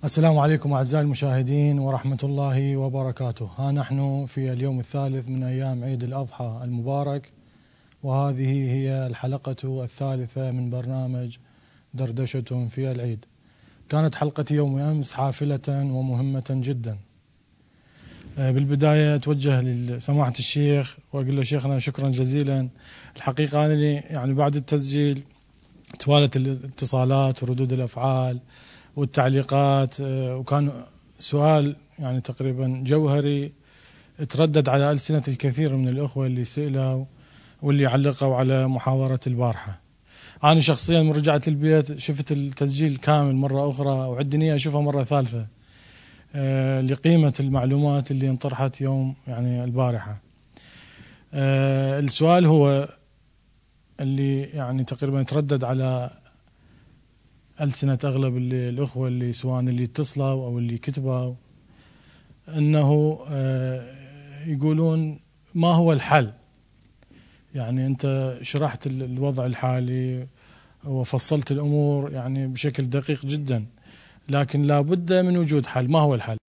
السلام عليكم أعزائي المشاهدين ورحمة الله وبركاته. ها نحن في اليوم الثالث من أيام عيد الأضحى المبارك، وهذه هي الحلقة الثالثة من برنامج دردشة في العيد. كانت حلقة يوم أمس حافلة ومهمة جدا. بالبداية أتوجه لسماحة الشيخ وأقول له شيخنا شكرا جزيلا. الحقيقة أنا بعد التسجيل توالت الاتصالات وردود الأفعال والتعليقات، وكان سؤال تقريبا جوهري تردد على ألسنة الكثير من الأخوة اللي سئلوا واللي علقوا على محاضرة البارحة. أنا شخصيا من رجعت البيت شفت التسجيل كامل مرة أخرى، وعد نية أشوفها مرة ثالثة لقيمة المعلومات اللي انطرحت يوم البارحة. السؤال هو اللي تقريبا تردد على ألسنة أغلب الأخوة اللي سواء اللي اتصلوا أو اللي كتبوا، أنه يقولون ما هو الحل؟ أنت شرحت الوضع الحالي وفصلت الأمور بشكل دقيق جدا، لكن لا بد من وجود حل. ما هو الحل؟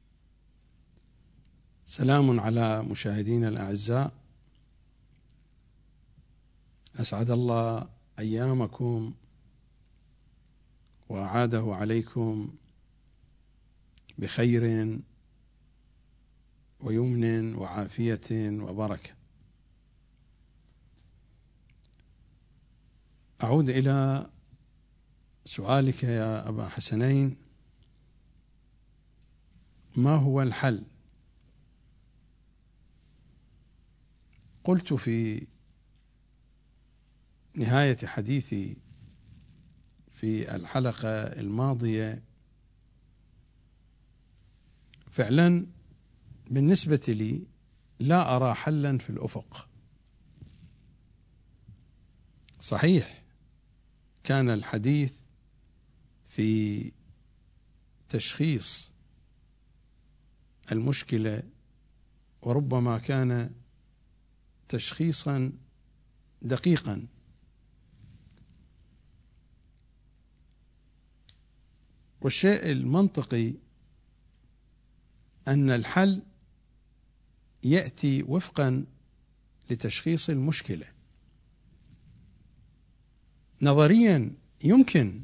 سلام على مشاهدينا الأعزاء، أسعد الله أيامكم وأعاده عليكم بخير ويمن وعافية وبركة. أعود إلى سؤالك يا أبا حسنين، ما هو الحل؟ قلت في نهاية حديثي في الحلقة الماضية فعلا بالنسبة لي لا أرى حلا في الأفق. صحيح كان الحديث في تشخيص المشكلة، وربما كان تشخيصا دقيقا، والشيء المنطقي أن الحل يأتي وفقا لتشخيص المشكلة. نظريا يمكن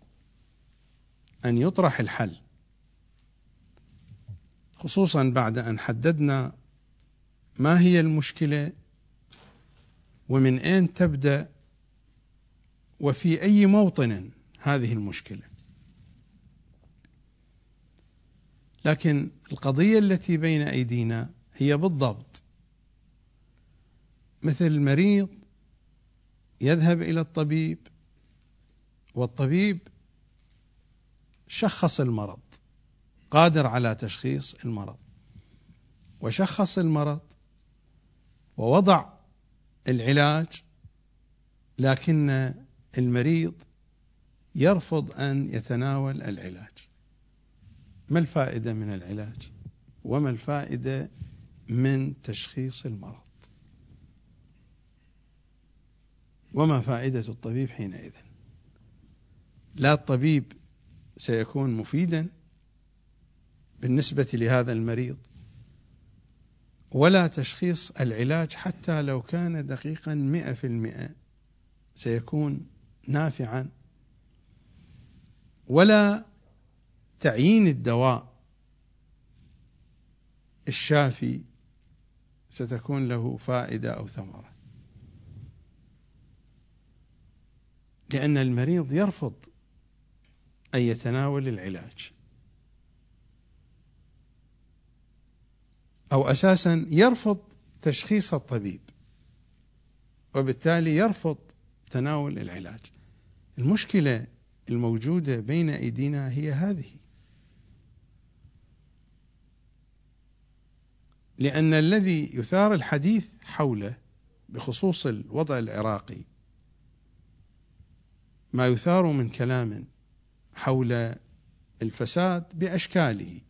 أن يطرح الحل، خصوصا بعد أن حددنا ما هي المشكلة ومن أين تبدأ وفي أي موطن هذه المشكلة. لكن القضية التي بين أيدينا هي بالضبط مثل المريض يذهب إلى الطبيب، والطبيب شخص المرض، قادر على تشخيص المرض، وشخص المرض ووضع العلاج، لكن المريض يرفض أن يتناول العلاج. ما الفائدة من العلاج؟ وما الفائدة من تشخيص المرض؟ وما فائدة الطبيب حينئذ؟ لا الطبيب سيكون مفيدا بالنسبة لهذا المريض، ولا تشخيص العلاج حتى لو كان دقيقا 100% سيكون نافعا، ولا تعيين الدواء الشافي ستكون له فائدة أو ثمرة، لأن المريض يرفض أن يتناول العلاج، أو أساسا يرفض تشخيص الطبيب، وبالتالي يرفض تناول العلاج. المشكلة الموجودة بين أيدينا هي هذه، لأن الذي يثار الحديث حوله بخصوص الوضع العراقي ما يثار من كلام حول الفساد بأشكاله.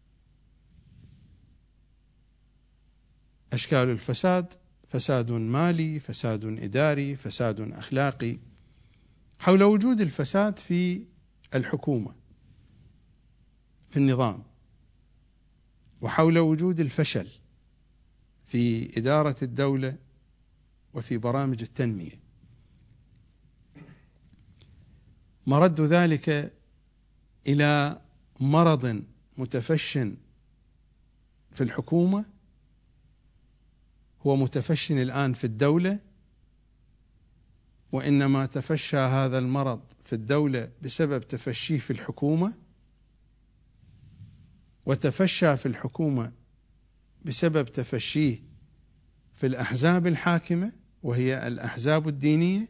أشكال الفساد: فساد مالي، فساد إداري، فساد أخلاقي، حول وجود الفساد في الحكومة. في النظام، وحول وجود الفشل في إدارة الدولة وفي برامج التنمية. مرد ذلك إلى مرض متفشٍ في الحكومة، هو متفشٍ الآن في الدولة، وإنما تفشى هذا المرض في الدولة بسبب تفشيه في الحكومة، وتفشى في الحكومة بسبب تفشيه في الأحزاب الحاكمة وهي الأحزاب الدينية،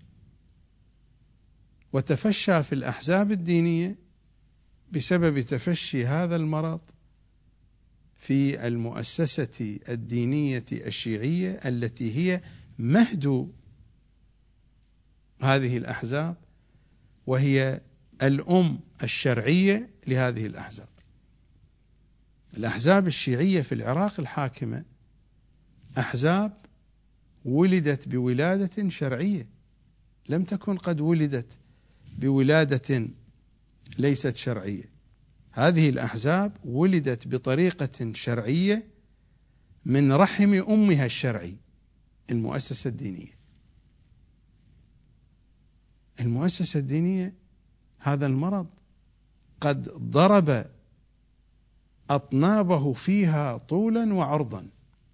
وتفشى في الأحزاب الدينية بسبب تفشي هذا المرض في المؤسسة الدينية الشيعية التي هي مهد هذه الأحزاب، وهي الأم الشرعية لهذه الأحزاب. الأحزاب الشيعية في العراق الحاكمة أحزاب ولدت بولادة شرعية، لم تكن قد ولدت بولادة ليست شرعية. هذه الأحزاب ولدت بطريقة شرعية من رحم أمها الشرعي، المؤسسة الدينية. المؤسسة الدينية هذا المرض قد ضرب أطنابه فيها طولا وعرضا.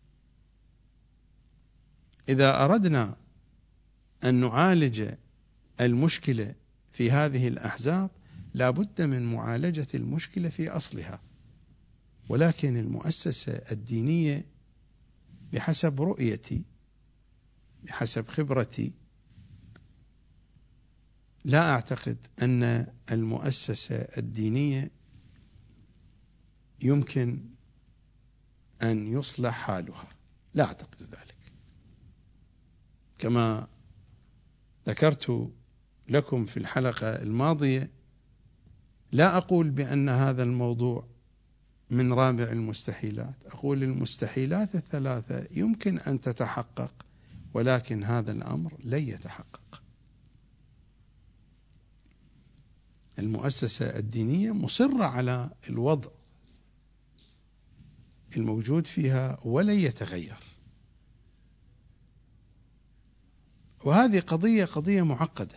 إذا أردنا أن نعالج المشكلة في هذه الأحزاب لا بد من معالجة المشكلة في أصلها، ولكن المؤسسة الدينية بحسب رؤيتي، بحسب خبرتي، لا أعتقد أن المؤسسة الدينية يمكن أن يصلح حالها، لا أعتقد ذلك. كما ذكرت لكم في الحلقة الماضية، لا أقول بأن هذا الموضوع من رابع المستحيلات، أقول المستحيلات الثلاثة يمكن أن تتحقق، ولكن هذا الأمر لن يتحقق. المؤسسة الدينية مصرة على الوضع الموجود فيها ولن يتغير، وهذه قضية معقدة.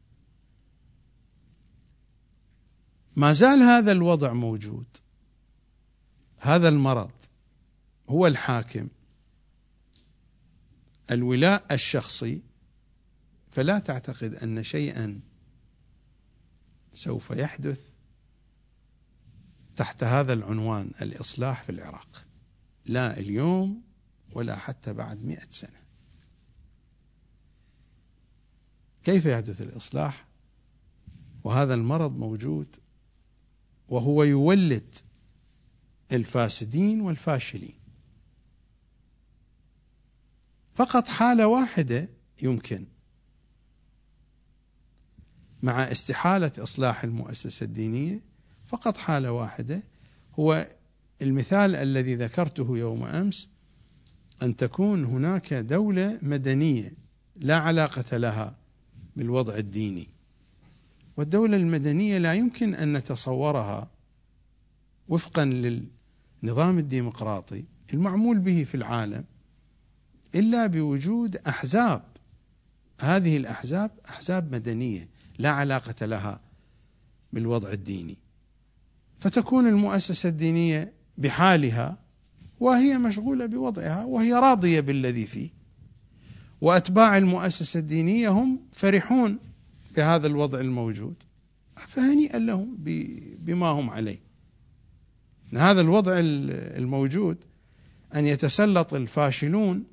ما زال هذا الوضع موجود، هذا المرض هو الحاكم، الولاء الشخصي، فلا تعتقد أن شيئا سوف يحدث تحت هذا العنوان الإصلاح في العراق، لا اليوم ولا حتى بعد 100 سنة. كيف يحدث الإصلاح وهذا المرض موجود وهو يولد الفاسدين والفاشلين؟ فقط حالة واحدة يمكن، مع استحالة إصلاح المؤسسة الدينية، فقط حالة واحدة، هو المثال الذي ذكرته يوم أمس، أن تكون هناك دولة مدنية لا علاقة لها بالوضع الديني. والدولة المدنية لا يمكن أن نتصورها وفقا للنظام الديمقراطي المعمول به في العالم إلا بوجود أحزاب. هذه الأحزاب أحزاب مدنية لا علاقة لها بالوضع الديني، فتكون المؤسسة الدينية بحالها وهي مشغولة بوضعها وهي راضية بالذي فيه، وأتباع المؤسسة الدينية هم فرحون بهذا الوضع الموجود، فهنيئا لهم بما هم عليه. هذا الوضع الموجود أن يتسلط الفاشلون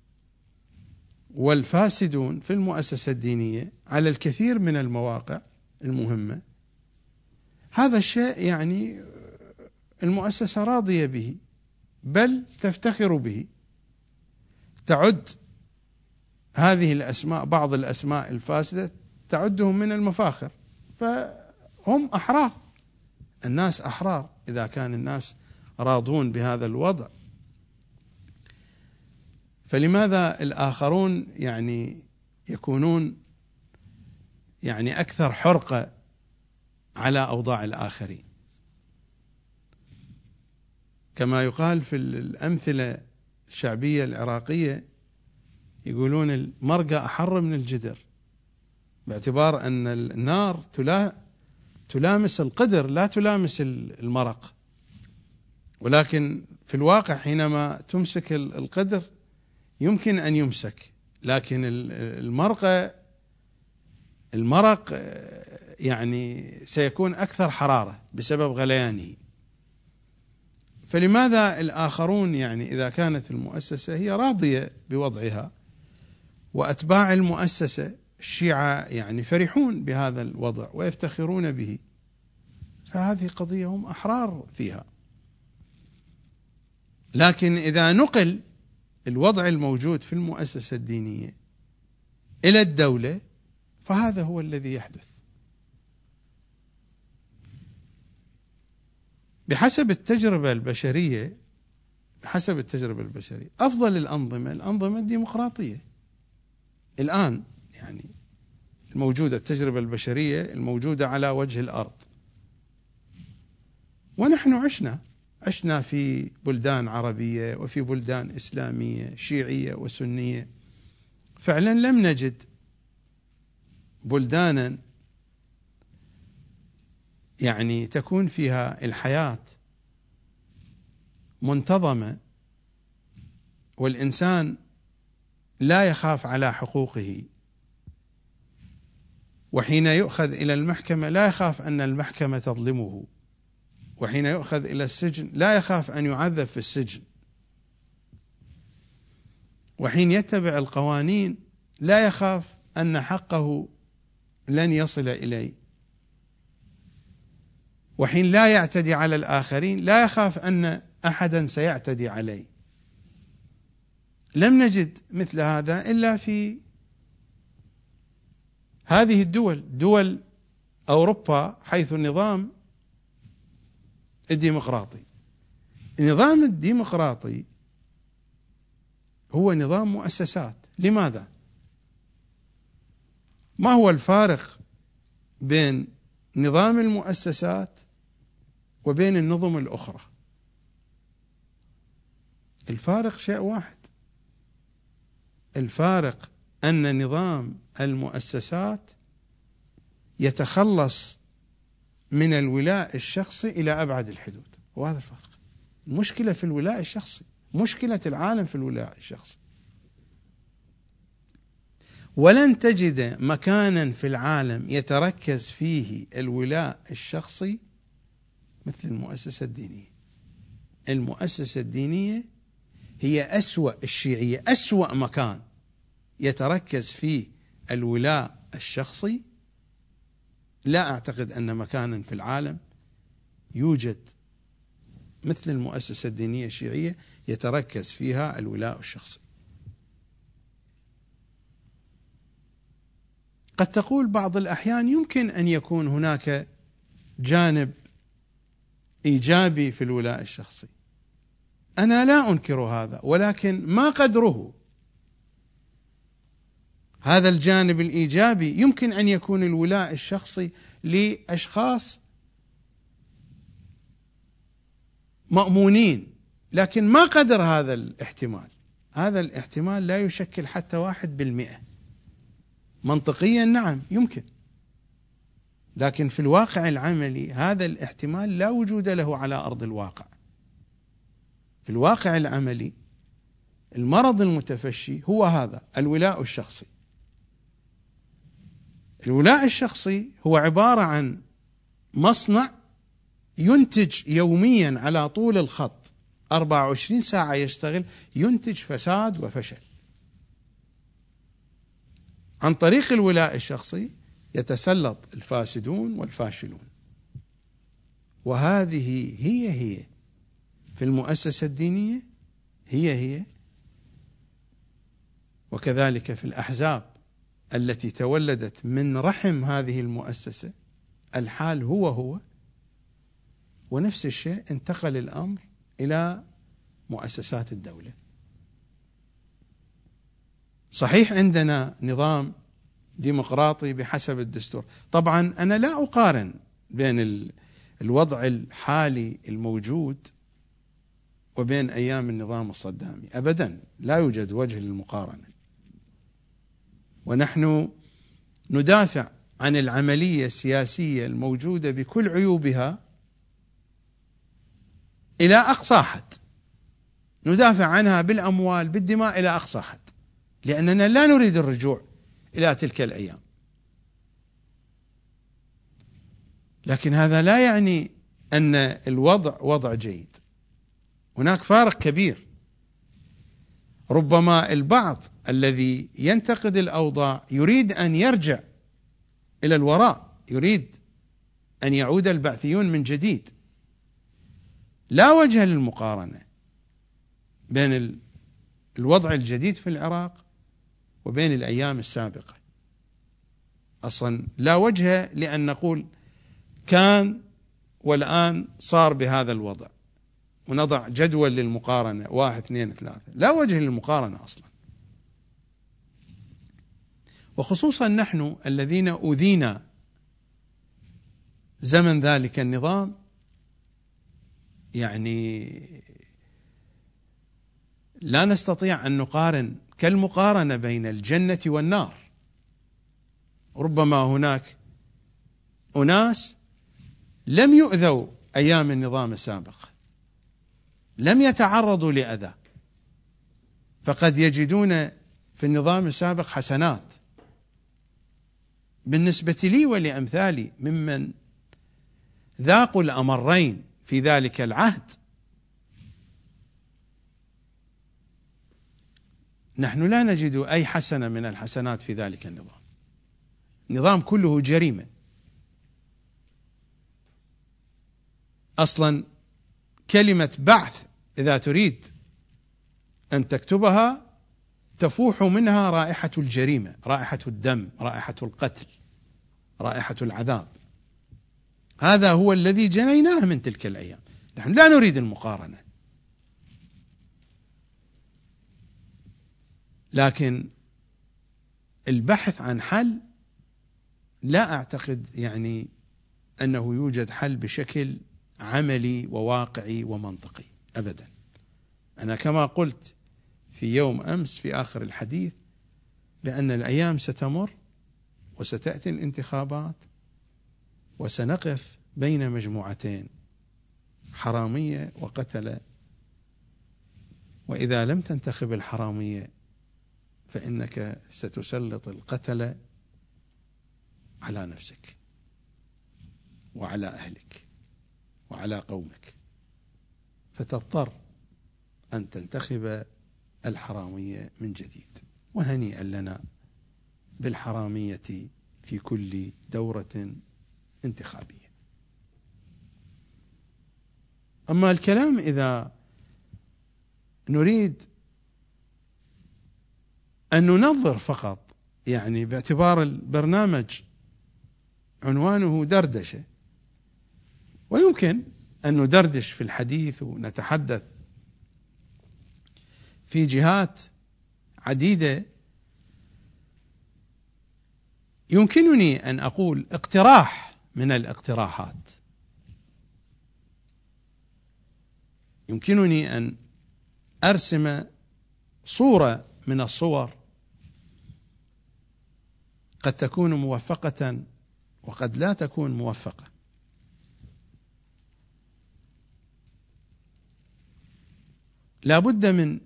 والفاسدون في المؤسسة الدينية على الكثير من المواقع المهمة، هذا الشيء يعني المؤسسة راضية به، بل تفتخر به، تعد هذه الأسماء، بعض الأسماء الفاسدة تعدهم من المفاخر، فهم أحرار، الناس أحرار إذا كان الناس راضون بهذا الوضع. فلماذا الآخرون يعني يكونون يعني أكثر حرقة على أوضاع الآخرين؟ كما يقال في الأمثلة الشعبية العراقية، يقولون المرقة أحر من الجدر، باعتبار أن النار تلامس القدر لا تلامس المرق، ولكن في الواقع حينما تمسك القدر يمكن أن يمسك، لكن المرق يعني سيكون أكثر حرارة بسبب غليانه. فلماذا الآخرون يعني إذا كانت المؤسسة هي راضية بوضعها، وأتباع المؤسسة الشيعة يعني فرحون بهذا الوضع ويفتخرون به، فهذه قضية هم أحرار فيها. لكن إذا نقل الوضع الموجود في المؤسسة الدينية إلى الدولة فهذا هو الذي يحدث. بحسب التجربة البشرية أفضل الأنظمة الديمقراطية الآن، يعني الموجودة، التجربة البشرية الموجودة على وجه الأرض. ونحن عشنا في بلدان عربية وفي بلدان إسلامية شيعية وسنية، فعلا لم نجد بلدانا يعني تكون فيها الحياة منتظمة والإنسان لا يخاف على حقوقه، وحين يؤخذ إلى المحكمة لا يخاف أن المحكمة تظلمه، وحين يؤخذ إلى السجن لا يخاف أن يعذب في السجن، وحين يتبع القوانين لا يخاف أن حقه لن يصل إليه، وحين لا يعتدي على الآخرين لا يخاف أن أحدا سيعتدي عليه. لم نجد مثل هذا إلا في هذه دول أوروبا، حيث النظام الديمقراطي. النظام الديمقراطي هو نظام مؤسسات. لماذا؟ ما هو الفارق بين نظام المؤسسات وبين النظم الأخرى؟ الفارق شيء واحد، الفارق أن نظام المؤسسات يتخلص من الولاء الشخصي إلى أبعد الحدود، وهذا الفرق. المشكلة في الولاء الشخصي، مشكلة العالم في الولاء الشخصي. ولن تجد مكانا في العالم يتركز فيه الولاء الشخصي مثل المؤسسة الدينية. المؤسسة الدينية هي أسوأ الشيعية، أسوأ مكان يتركز فيه الولاء الشخصي. لا أعتقد أن مكانا في العالم يوجد مثل المؤسسة الدينية الشيعية يتركز فيها الولاء الشخصي. قد تقول بعض الأحيان يمكن أن يكون هناك جانب إيجابي في الولاء الشخصي، أنا لا أنكر هذا، ولكن ما قدره هذا الجانب الإيجابي؟ يمكن أن يكون الولاء الشخصي لأشخاص مأمونين، لكن ما قدر هذا الاحتمال. هذا الاحتمال لا يشكل حتى 1%. منطقيا نعم يمكن، لكن في الواقع العملي هذا الاحتمال لا وجود له على أرض الواقع. في الواقع العملي المرض المتفشي هو هذا الولاء الشخصي. الولاء الشخصي هو عبارة عن مصنع ينتج يوميا على طول الخط 24 ساعة يشتغل، ينتج فساد وفشل. عن طريق الولاء الشخصي يتسلط الفاسدون والفاشلون، وهذه هي في المؤسسة الدينية، هي وكذلك في الأحزاب التي تولدت من رحم هذه المؤسسة. الحال هو، ونفس الشيء انتقل الأمر إلى مؤسسات الدولة. صحيح عندنا نظام ديمقراطي بحسب الدستور، طبعا أنا لا أقارن بين الوضع الحالي الموجود وبين أيام النظام الصدامي، أبدا لا يوجد وجه للمقارنة. ونحن ندافع عن العملية السياسية الموجودة بكل عيوبها إلى أقصى حد، ندافع عنها بالأموال بالدماء إلى أقصى حد، لأننا لا نريد الرجوع إلى تلك الأيام. لكن هذا لا يعني أن الوضع وضع جيد، هناك فارق كبير. ربما البعض الذي ينتقد الأوضاع يريد أن يرجع إلى الوراء، يريد أن يعود البعثيون من جديد. لا وجه للمقارنة بين الوضع الجديد في العراق وبين الأيام السابقة. أصلا لا وجه لأن نقول كان والآن صار بهذا الوضع ونضع جدول للمقارنة 1 2 3، لا وجه للمقارنة أصلا. وخصوصا نحن الذين أوذينا زمن ذلك النظام، يعني لا نستطيع أن نقارن كالمقارنة بين الجنة والنار. ربما هناك أناس لم يؤذوا أيام النظام السابق، لم يتعرضوا لأذى، فقد يجدون في النظام السابق حسنات بالنسبة لي ولأمثالي ممن ذاقوا الأمرين في ذلك العهد. نحن لا نجد أي حسنة من الحسنات في ذلك النظام. النظام كله جريمة. أصلا كلمة بعث إذا تريد أن تكتبها تفوح منها رائحة الجريمة، رائحة الدم، رائحة القتل، رائحة العذاب. هذا هو الذي جنيناه من تلك الأيام. نحن لا نريد المقارنة، لكن البحث عن حل لا أعتقد يعني أنه يوجد حل بشكل عملي وواقعي ومنطقي أبدا. أنا كما قلت في يوم أمس في آخر الحديث بأن الأيام ستمر وستأتي الانتخابات وسنقف بين مجموعتين، حرامية وقتلة، وإذا لم تنتخب الحرامية فإنك ستسلط القتلة على نفسك وعلى أهلك وعلى قومك، فتضطر أن تنتخب الحرامية من جديد. وهنيئا لنا بالحرامية في كل دورة انتخابية. أما الكلام إذا نريد أن ننظر فقط، يعني باعتبار البرنامج عنوانه دردشة، ويمكن أن ندردش في الحديث ونتحدث في جهات عديدة. يمكنني أن أقول اقتراح من الاقتراحات، يمكنني أن أرسم صورة من الصور قد تكون موفقة وقد لا تكون موفقة. لا بد من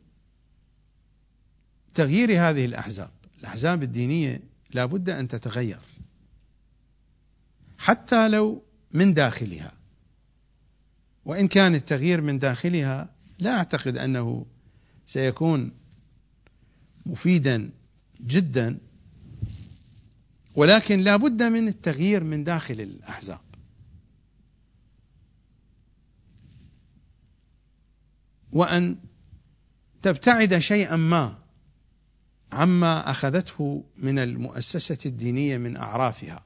تغيير هذه الأحزاب الدينية لا بد أن تتغير حتى لو من داخلها، وإن كان التغيير من داخلها لا أعتقد أنه سيكون مفيدا جدا، ولكن لا بد من التغيير من داخل الأحزاب. وأن تبتعد شيئا ما عما أخذته من المؤسسة الدينية من أعرافها.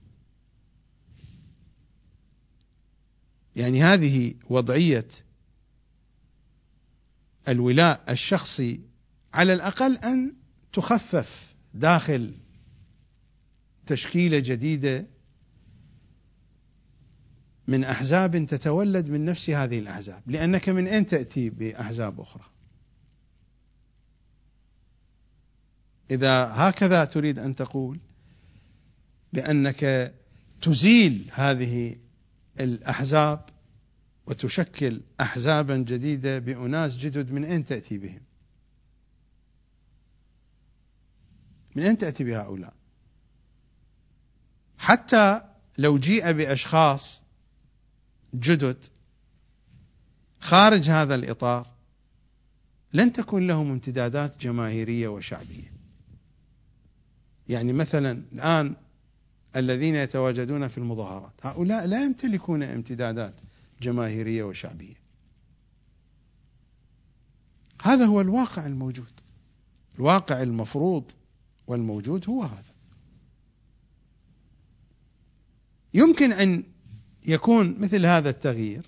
يعني هذه وضعية الولاء الشخصي على الأقل أن تخفف داخل تشكيلة جديدة من أحزاب تتولد من نفس هذه الأحزاب، لأنك من أين تأتي بأحزاب أخرى؟ إذا هكذا تريد أن تقول بأنك تزيل هذه الأحزاب وتشكل أحزابا جديدة بأناس جدد، من أين تأتي بهم؟ من أين تأتي بهؤلاء؟ حتى لو جيء بأشخاص جدد خارج هذا الإطار لن تكون لهم امتدادات جماهيرية وشعبية. يعني مثلا الآن الذين يتواجدون في المظاهرات هؤلاء لا يمتلكون امتدادات جماهيرية وشعبية. هذا هو الواقع الموجود، الواقع المفروض والموجود هو هذا. يمكن أن يكون مثل هذا التغيير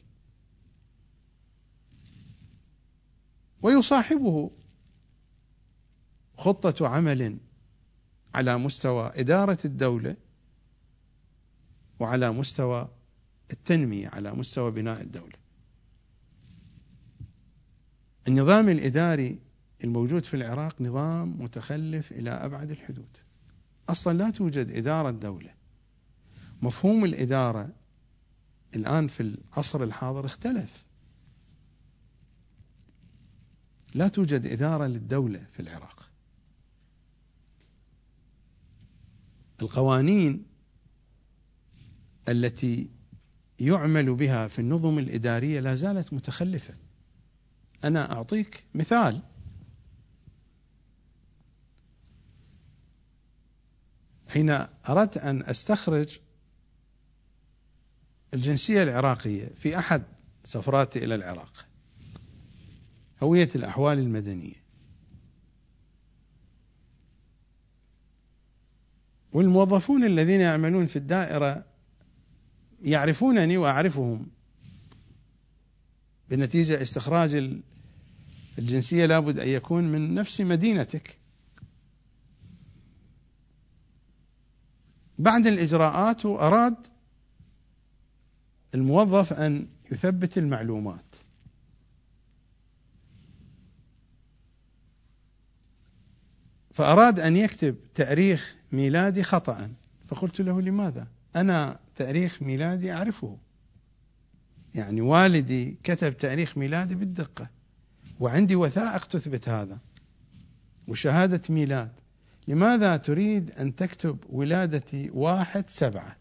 ويصاحبه خطة عمل على مستوى إدارة الدولة وعلى مستوى التنمية، على مستوى بناء الدولة. النظام الإداري الموجود في العراق نظام متخلف إلى أبعد الحدود. أصلا لا توجد إدارة دولة. مفهوم الإدارة الآن في العصر الحاضر اختلف. لا توجد إدارة للدولة في العراق. القوانين التي يعمل بها في النظم الإدارية لا زالت متخلفة. أنا أعطيك مثال. حين أردت أن أستخرج الجنسية العراقية في أحد سفراتي إلى العراق، هوية الأحوال المدنية، والموظفون الذين يعملون في الدائرة يعرفونني وأعرفهم، بنتيجة استخراج الجنسية لابد أن يكون من نفس مدينتك. بعد الإجراءات أراد الموظف أن يثبت المعلومات، فأراد أن يكتب تاريخ ميلادي خطأ، فقلت له لماذا؟ أنا تاريخ ميلادي أعرفه، يعني والدي كتب تاريخ ميلادي بالدقة وعندي وثائق تثبت هذا وشهادة ميلاد، لماذا تريد أن تكتب ولادتي 1/7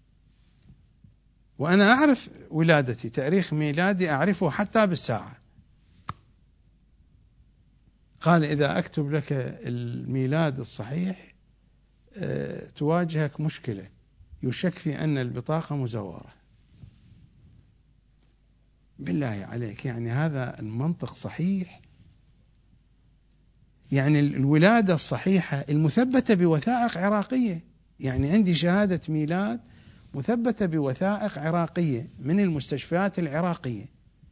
وأنا أعرف ولادتي، تاريخ ميلادي أعرفه حتى بالساعة؟ قال إذا أكتب لك الميلاد الصحيح تواجهك مشكلة، يشك في أن البطاقة مزورة. بالله عليك، يعني هذا المنطق صحيح؟ يعني الولادة الصحيحة المثبتة بوثائق عراقية، يعني عندي شهادة ميلاد مثبتة بوثائق عراقية من المستشفيات العراقية،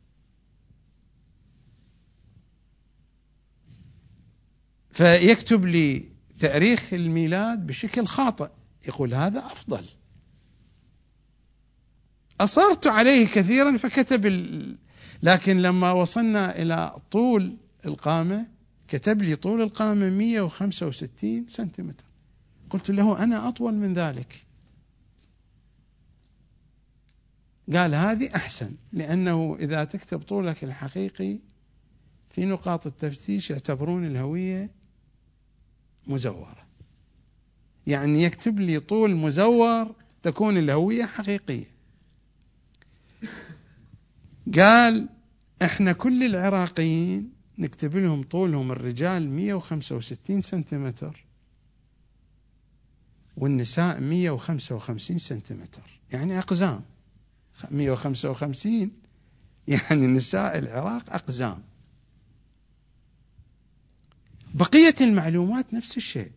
فيكتب لي تاريخ الميلاد بشكل خاطئ، يقول هذا أفضل. أصرت عليه كثيرا فكتب لكن لما وصلنا إلى طول القامة كتب لي طول القامة 165 سنتيمتر. قلت له أنا أطول من ذلك. قال هذه أحسن، لأنه إذا تكتب طولك الحقيقي في نقاط التفتيش يعتبرون الهوية مزورة، يعني يكتب لي طول مزور تكون الهوية حقيقية. قال احنا كل العراقيين نكتب لهم طولهم الرجال 165 سنتيمتر والنساء 155 سنتيمتر، يعني أقزام 155، يعني نساء العراق أقزام. بقية المعلومات نفس الشيء.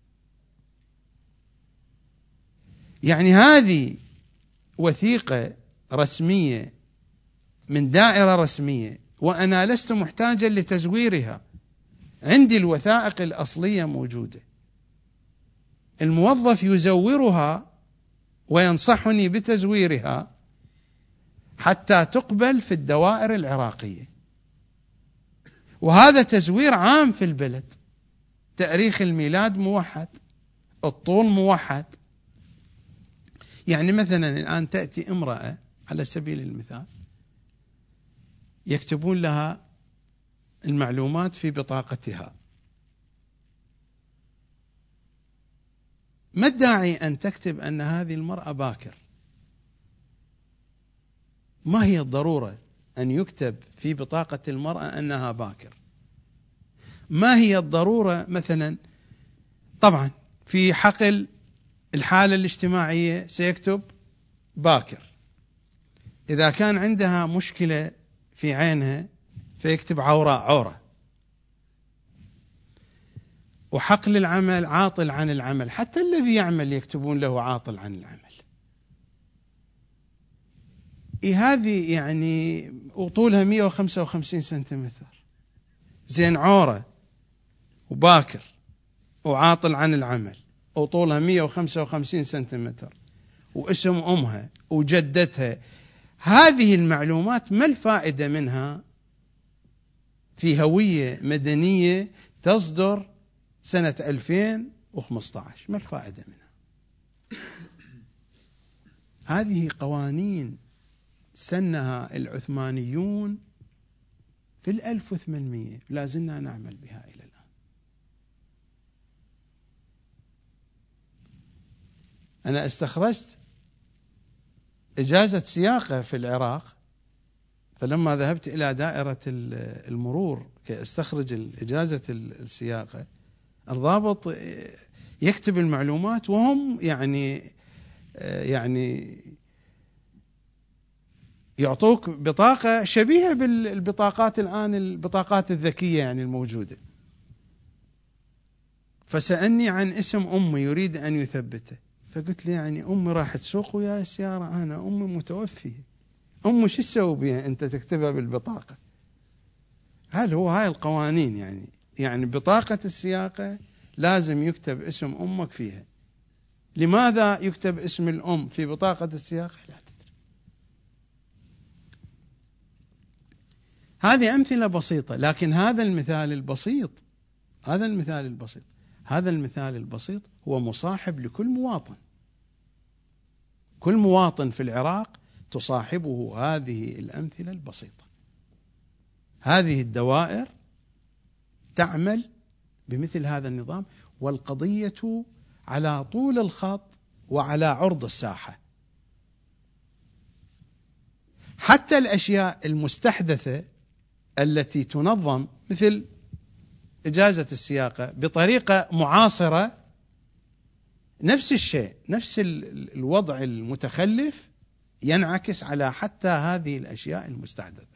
يعني هذه وثيقة رسمية من دائرة رسمية وأنا لست محتاجا لتزويرها، عندي الوثائق الأصلية موجودة. الموظف يزورها وينصحني بتزويرها حتى تقبل في الدوائر العراقية. وهذا تزوير عام في البلد. تاريخ الميلاد موحد، الطول موحد. يعني مثلا الآن تأتي امرأة على سبيل المثال يكتبون لها المعلومات في بطاقتها، ما الداعي أن تكتب أن هذه المرأة باكر؟ ما هي الضرورة أن يكتب في بطاقة المرأة أنها باكر؟ ما هي الضرورة مثلا؟ طبعا في حقل الحالة الاجتماعية سيكتب باكر، إذا كان عندها مشكلة في عينها فيكتب عوراء عورة، وحقل العمل عاطل عن العمل، حتى الذي يعمل يكتبون له عاطل عن العمل. هذه يعني وطولها 155 سنتيمتر، زين عورة وباكر وعاطل عن العمل وطولها 155 سنتيمتر واسم أمها وجدتها، هذه المعلومات ما الفائدة منها في هوية مدنية تصدر سنة 2015؟ ما الفائدة منها؟ هذه قوانين سنها العثمانيون في 1800، لا زلنا نعمل بها إلى الآن. أنا استخرجت إجازة سياقة في العراق، فلما ذهبت إلى دائرة المرور كي أستخرج إجازة السياقة، الضابط يكتب المعلومات وهم يعني يعطوك بطاقة شبيهة بالبطاقات الآن، البطاقات الذكية يعني الموجودة. فسألني عن اسم أمي يريد أن يثبته، فقلت لي يعني أمي راح تسوق ويا السيارة، أنا أمي متوفية، أمي شو تسوي بها أنت تكتبها بالبطاقة؟ هل هو هاي القوانين؟ يعني بطاقة السياقة لازم يكتب اسم أمك فيها. لماذا يكتب اسم الأم في بطاقة السياقة؟ لا تدري. هذه أمثلة بسيطة، لكن هذا المثال البسيط هو مصاحب لكل مواطن. كل مواطن في العراق تصاحبه هذه الأمثلة البسيطة. هذه الدوائر تعمل بمثل هذا النظام، والقضية على طول الخط وعلى عرض الساحة. حتى الأشياء المستحدثة التي تنظم مثل إجازة السياقة بطريقة معاصرة، نفس الشيء، نفس الوضع المتخلف ينعكس على حتى هذه الأشياء المستحدثة.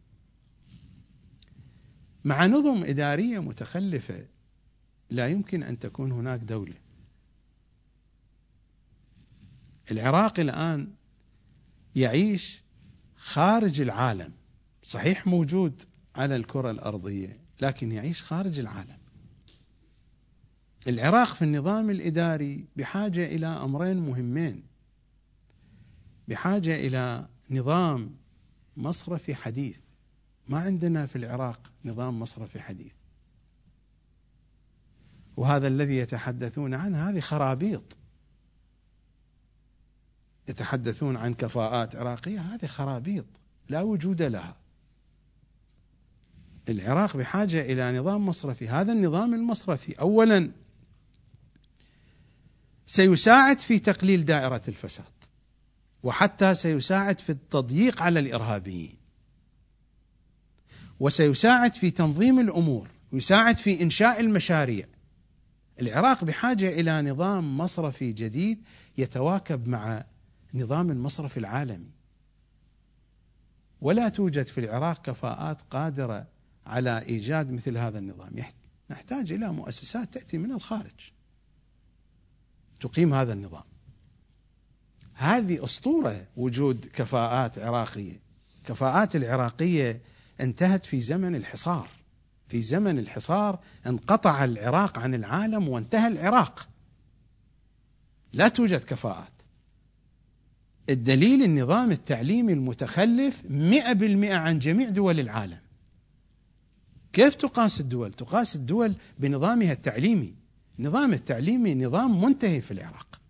مع نظم إدارية متخلفة لا يمكن أن تكون هناك دولة. العراق الآن يعيش خارج العالم، صحيح موجود على الكرة الأرضية لكن يعيش خارج العالم. العراق في النظام الإداري بحاجة إلى أمرين مهمين: بحاجة إلى نظام مصرفي حديث. ما عندنا في العراق نظام مصرفي حديث، وهذا الذي يتحدثون عنه هذه خرابيط. يتحدثون عن كفاءات عراقية، هذه خرابيط لا وجود لها. العراق بحاجة إلى نظام مصرفي. هذا النظام المصرفي أولا سيساعد في تقليل دائرة الفساد، وحتى سيساعد في التضييق على الإرهابيين، وسيساعد في تنظيم الأمور، ويساعد في إنشاء المشاريع. العراق بحاجة إلى نظام مصرفي جديد يتواكب مع نظام المصرف العالمي، ولا توجد في العراق كفاءات قادرة على إيجاد مثل هذا النظام. نحتاج إلى مؤسسات تأتي من الخارج تقيم هذا النظام. هذه أسطورة وجود كفاءات عراقية. كفاءات العراقية انتهت في زمن الحصار. في زمن الحصار انقطع العراق عن العالم وانتهى العراق، لا توجد كفاءات. الدليل النظام التعليمي المتخلف 100% عن جميع دول العالم. كيف تقاس الدول؟ تقاس الدول بنظامها التعليمي. النظام التعليمي نظام منتهي في العراق.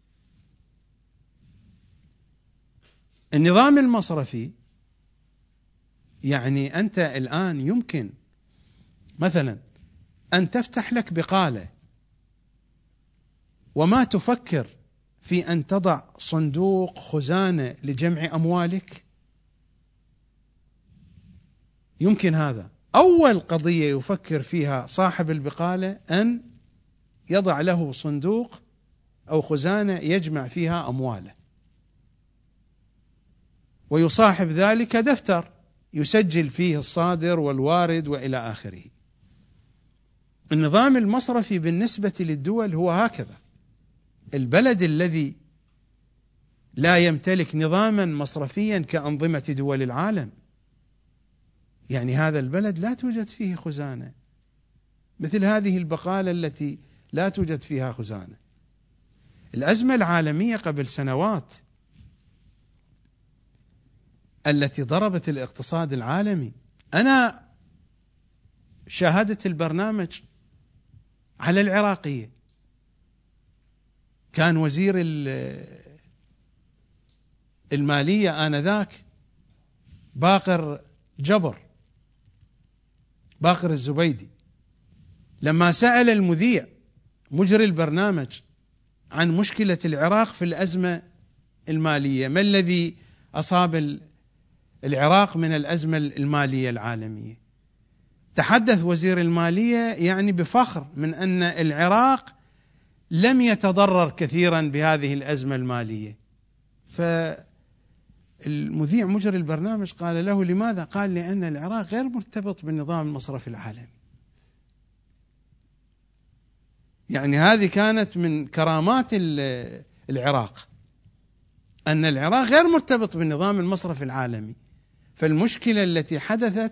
النظام المصرفي، يعني أنت الآن يمكن مثلا أن تفتح لك بقالة وما تفكر في أن تضع صندوق خزانة لجمع أموالك. يمكن هذا أول قضية يفكر فيها صاحب البقالة، أن يضع له صندوق أو خزانة يجمع فيها أمواله، ويصاحب ذلك دفتر يسجل فيه الصادر والوارد وإلى آخره. النظام المصرفي بالنسبة للدول هو هكذا. البلد الذي لا يمتلك نظاما مصرفيا كأنظمة دول العالم، يعني هذا البلد لا توجد فيه خزانة، مثل هذه البقالة التي لا توجد فيها خزانة. الأزمة العالمية قبل سنوات التي ضربت الاقتصاد العالمي، أنا شاهدت البرنامج على العراقية، كان وزير المالية آنذاك باقر الزبيدي، لما سأل المذيع مجري البرنامج عن مشكلة العراق في الأزمة المالية، ما الذي أصاب العراق من الأزمة المالية العالمية، تحدث وزير المالية يعني بفخر من أن العراق لم يتضرر كثيرا بهذه الأزمة المالية. فالمذيع مجري البرنامج قال له: لماذا؟ قال: لأن العراق غير مرتبط بالنظام المصرفي العالمي. يعني هذه كانت من كرامات العراق، أن العراق غير مرتبط بالنظام المصرفي العالمي. فالمشكلة التي حدثت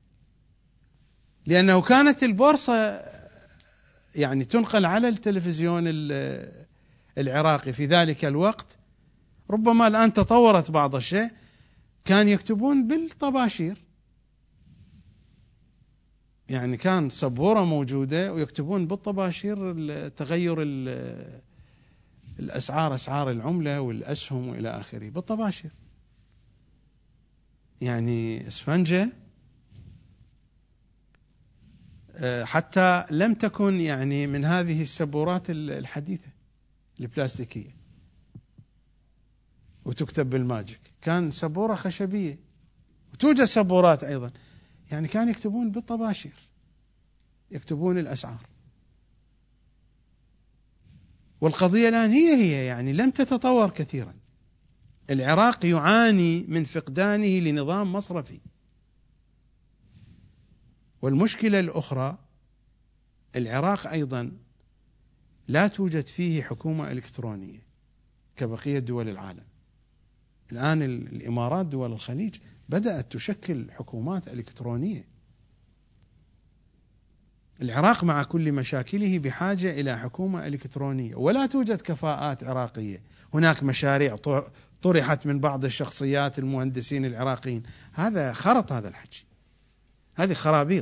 لأنه كانت البورصة يعني تنقل على التلفزيون العراقي في ذلك الوقت، ربما الآن تطورت بعض الشيء، كان يكتبون بالطباشير، يعني كان سبورة موجودة ويكتبون بالطباشير تغير الأسعار، أسعار العملة والأسهم وإلى آخره بالطباشير. يعني اسفنجة حتى لم تكن يعني من هذه السبورات الحديثة البلاستيكية وتكتب بالماجيك، كان سبورة خشبية، وتوجد سبورات أيضا، يعني كانوا يكتبون بالطباشير، يكتبون الأسعار. والقضية الآن هي يعني لم تتطور كثيرا. العراق يعاني من فقدانه لنظام مصرفي. والمشكلة الأخرى، العراق أيضا لا توجد فيه حكومة إلكترونية كبقية دول العالم. الآن الإمارات، دول الخليج بدأت تشكل حكومات إلكترونية. العراق مع كل مشاكله بحاجة إلى حكومة إلكترونية، ولا توجد كفاءات عراقية. هناك مشاريع طرحت من بعض الشخصيات المهندسين العراقيين، هذا خرط، هذا الحكي، هذه خرابيط.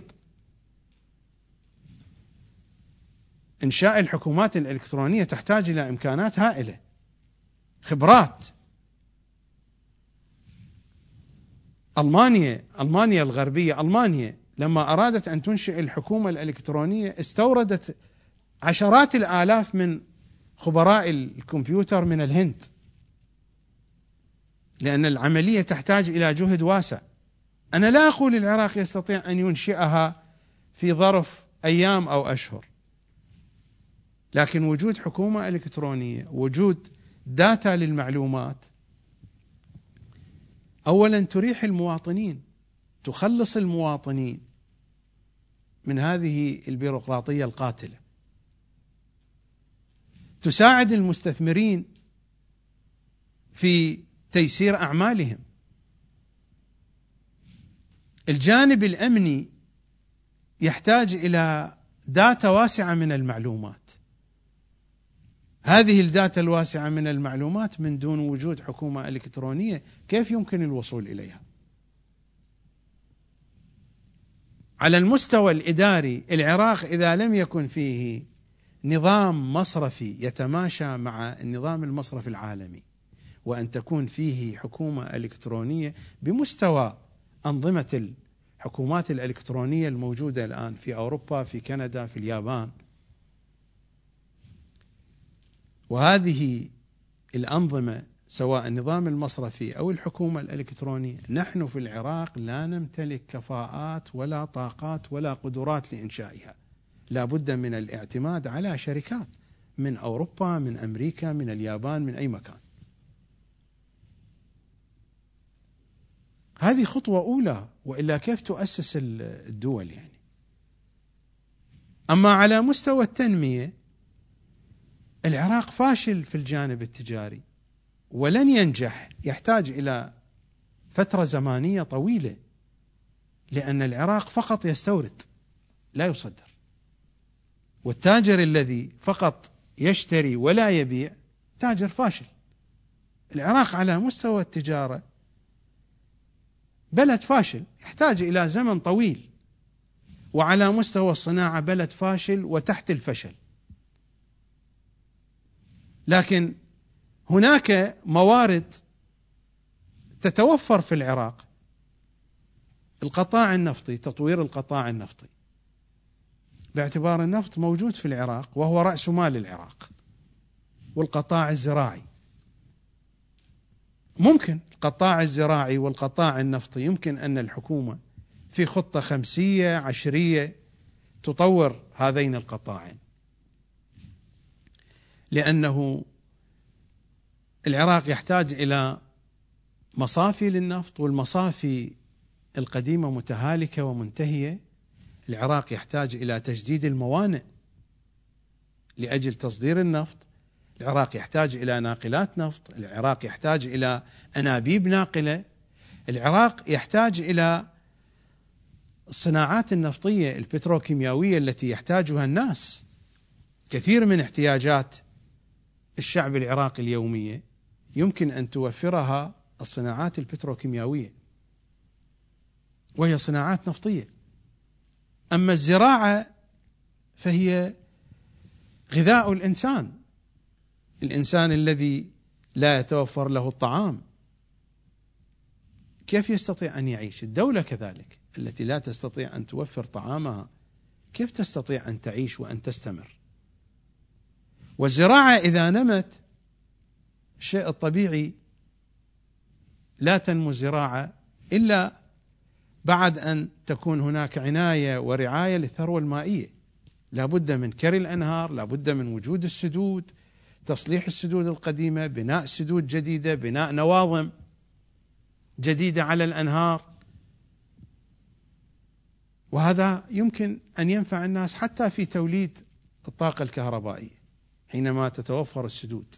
إنشاء الحكومات الإلكترونية تحتاج إلى إمكانات هائلة، خبرات. ألمانيا الغربية، ألمانيا لما أرادت أن تنشئ الحكومة الإلكترونية استوردت عشرات الآلاف من خبراء الكمبيوتر من الهند، لأن العملية تحتاج إلى جهد واسع. أنا لا أقول العراق يستطيع أن ينشئها في ظرف أيام أو أشهر، لكن وجود حكومة إلكترونية، وجود داتا للمعلومات، أولا تريح المواطنين، تخلص المواطنين من هذه البيروقراطية القاتلة، تساعد المستثمرين في تيسير أعمالهم. الجانب الأمني يحتاج إلى داتا واسعة من المعلومات. هذه الداتا الواسعة من المعلومات من دون وجود حكومة إلكترونية كيف يمكن الوصول إليها؟ على المستوى الإداري، العراق إذا لم يكن فيه نظام مصرفي يتماشى مع النظام المصرفي العالمي، وأن تكون فيه حكومة إلكترونية بمستوى أنظمة الحكومات الإلكترونية الموجودة الآن في أوروبا، في كندا، في اليابان، وهذه الأنظمة سواء النظام المصرفي أو الحكومة الإلكترونية، نحن في العراق لا نمتلك كفاءات ولا طاقات ولا قدرات لإنشائها، لا بد من الاعتماد على شركات من أوروبا، من أمريكا، من اليابان، من أي مكان. هذه خطوة أولى، وإلا كيف تؤسس الدول يعني؟ أما على مستوى التنمية، العراق فاشل في الجانب التجاري ولن ينجح، يحتاج إلى فترة زمانية طويلة، لأن العراق فقط يستورد لا يصدر، والتاجر الذي فقط يشتري ولا يبيع تاجر فاشل. العراق على مستوى التجارة بلد فاشل يحتاج إلى زمن طويل، وعلى مستوى الصناعة بلد فاشل وتحت الفشل. لكن هناك موارد تتوفر في العراق، القطاع النفطي، تطوير القطاع النفطي، باعتبار النفط موجود في العراق وهو رأس مال العراق، والقطاع الزراعي ممكن، القطاع الزراعي والقطاع النفطي يمكن أن الحكومة في خطة 5 10 تطور هذين القطاعين، لأنه العراق يحتاج إلى مصافي للنفط، والمصافي القديمة متهالكة ومنتهية. العراق يحتاج إلى تجديد الموانئ لأجل تصدير النفط، العراق يحتاج إلى ناقلات نفط، العراق يحتاج إلى أنابيب ناقلة، العراق يحتاج إلى الصناعات النفطية البتروكيماوية التي يحتاجها الناس. كثير من احتياجات الشعب العراقي اليومية يمكن أن توفرها الصناعات البتروكيماوية، وهي صناعات نفطية. أما الزراعة فهي غذاء الإنسان، الإنسان الذي لا يتوفر له الطعام كيف يستطيع أن يعيش؟ الدولة كذلك التي لا تستطيع أن توفر طعامها كيف تستطيع أن تعيش وأن تستمر؟ والزراعة إذا نمت، الشيء الطبيعي لا تنمو الزراعة إلا بعد أن تكون هناك عناية ورعاية للثروة المائية. لا بد من كري الأنهار، لا بد من وجود السدود، تصليح السدود القديمة، بناء سدود جديدة، بناء نواظم جديدة على الأنهار، وهذا يمكن أن ينفع الناس حتى في توليد الطاقة الكهربائية حينما تتوفر السدود.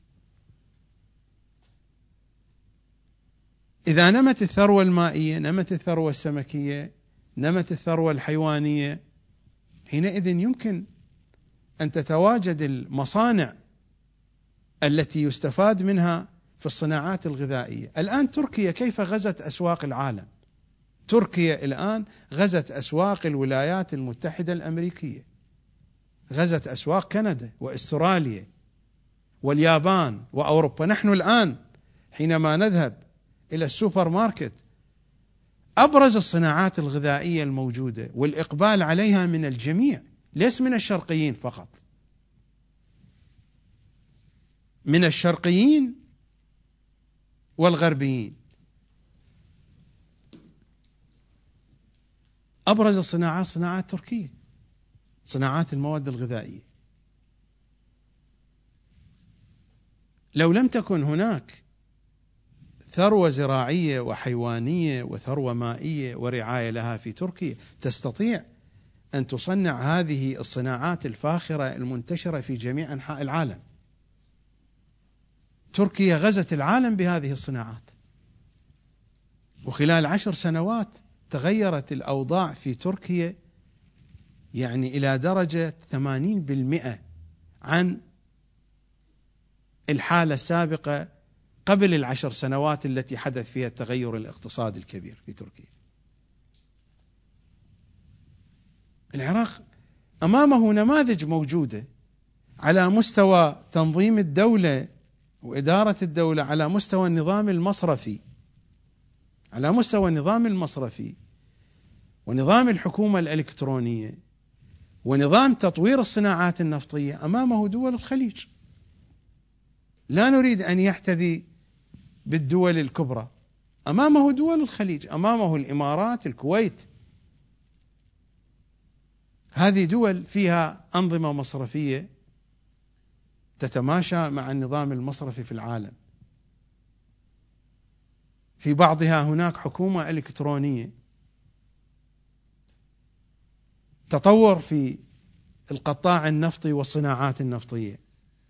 إذا نمت الثروة المائية، نمت الثروة السمكية، نمت الثروة الحيوانية، حينئذ يمكن أن تتواجد المصانع التي يستفاد منها في الصناعات الغذائية. الآن تركيا كيف غزت أسواق العالم؟ تركيا الآن غزت أسواق الولايات المتحدة الأمريكية، غزت أسواق كندا وأستراليا واليابان وأوروبا. نحن الآن حينما نذهب إلى السوبر ماركت، أبرز الصناعات الغذائية الموجودة والإقبال عليها من الجميع، ليس من الشرقيين فقط، من الشرقيين والغربيين. أبرز الصناعات صناعات تركية، صناعات المواد الغذائية. لو لم تكن هناك ثروة زراعية وحيوانية وثروة مائية ورعاية لها في تركيا، تستطيع أن تصنع هذه الصناعات الفاخرة المنتشرة في جميع أنحاء العالم. تركيا غزت العالم بهذه الصناعات، وخلال 10 سنوات تغيرت الأوضاع في تركيا يعني إلى درجة 80% عن الحالة السابقة قبل 10 سنوات التي حدث فيها التغير الاقتصادي الكبير في تركيا. العراق أمامه نماذج موجودة على مستوى تنظيم الدولة وإدارة الدولة، على مستوى النظام المصرفي، على مستوى النظام المصرفي ونظام الحكومة الإلكترونية ونظام تطوير الصناعات النفطية. أمامه دول الخليج، لا نريد أن يحتذي بالدول الكبرى، أمامه دول الخليج، أمامه الإمارات، الكويت. هذه دول فيها أنظمة مصرفية تتماشى مع النظام المصرفي في العالم، في بعضها هناك حكومة إلكترونية، تطور في القطاع النفطي والصناعات النفطية،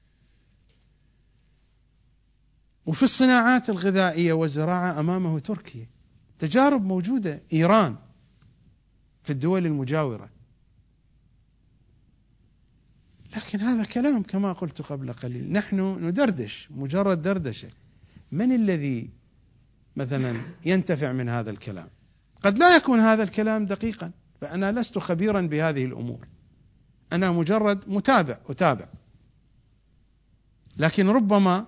وفي الصناعات الغذائية والزراعة أمامه تركيا. تجارب موجودة، إيران، في الدول المجاورة. لكن هذا كلام كما قلت قبل قليل، نحن ندردش، مجرد دردشة. من الذي مثلا ينتفع من هذا الكلام؟ قد لا يكون هذا الكلام دقيقا، فأنا لست خبيرا بهذه الأمور، أنا مجرد متابع أتابع. لكن ربما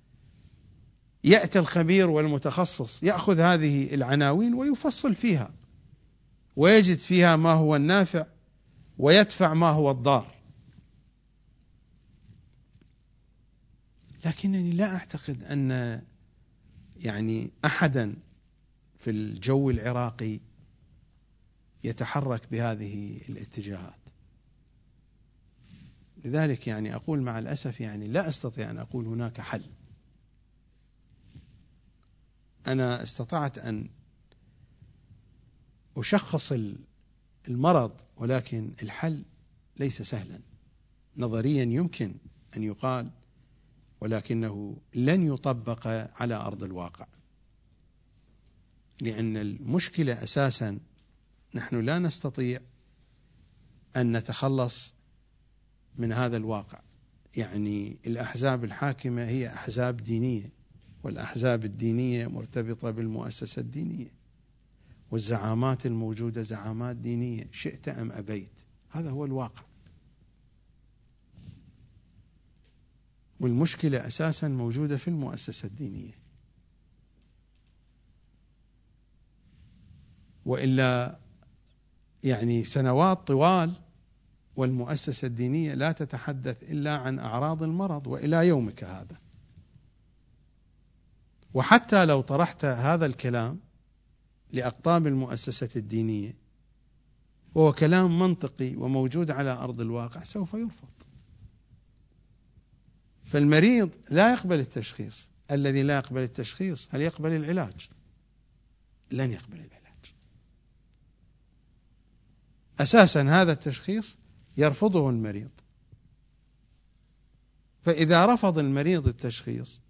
يأتي الخبير والمتخصص يأخذ هذه العناوين ويفصل فيها ويجد فيها ما هو النافع ويدفع ما هو الضار. لكنني لا أعتقد أن أحدا في الجو العراقي يتحرك بهذه الاتجاهات. لذلك أقول مع الأسف لا أستطيع أن أقول هناك حل. أنا استطعت أن أشخص المرض، ولكن الحل ليس سهلا. نظريا يمكن أن يقال، ولكنه لن يطبق على أرض الواقع، لأن المشكلة أساسا نحن لا نستطيع أن نتخلص من هذا الواقع. الأحزاب الحاكمة هي أحزاب دينية، والأحزاب الدينية مرتبطة بالمؤسسة الدينية، والزعامات الموجودة زعامات دينية، شئت أم أبيت. هذا هو الواقع. والمشكلة أساسا موجودة في المؤسسة الدينية، وإلا سنوات طوال والمؤسسة الدينية لا تتحدث إلا عن أعراض المرض، وإلى يومك هذا. وحتى لو طرحت هذا الكلام لأقطاب المؤسسة الدينية وهو كلام منطقي وموجود على أرض الواقع، سوف يرفض. فالمريض لا يقبل التشخيص. الذي لا يقبل التشخيص هل يقبل العلاج؟ لن يقبل العلاج. أساسا هذا التشخيص يرفضه المريض، فإذا رفض المريض التشخيص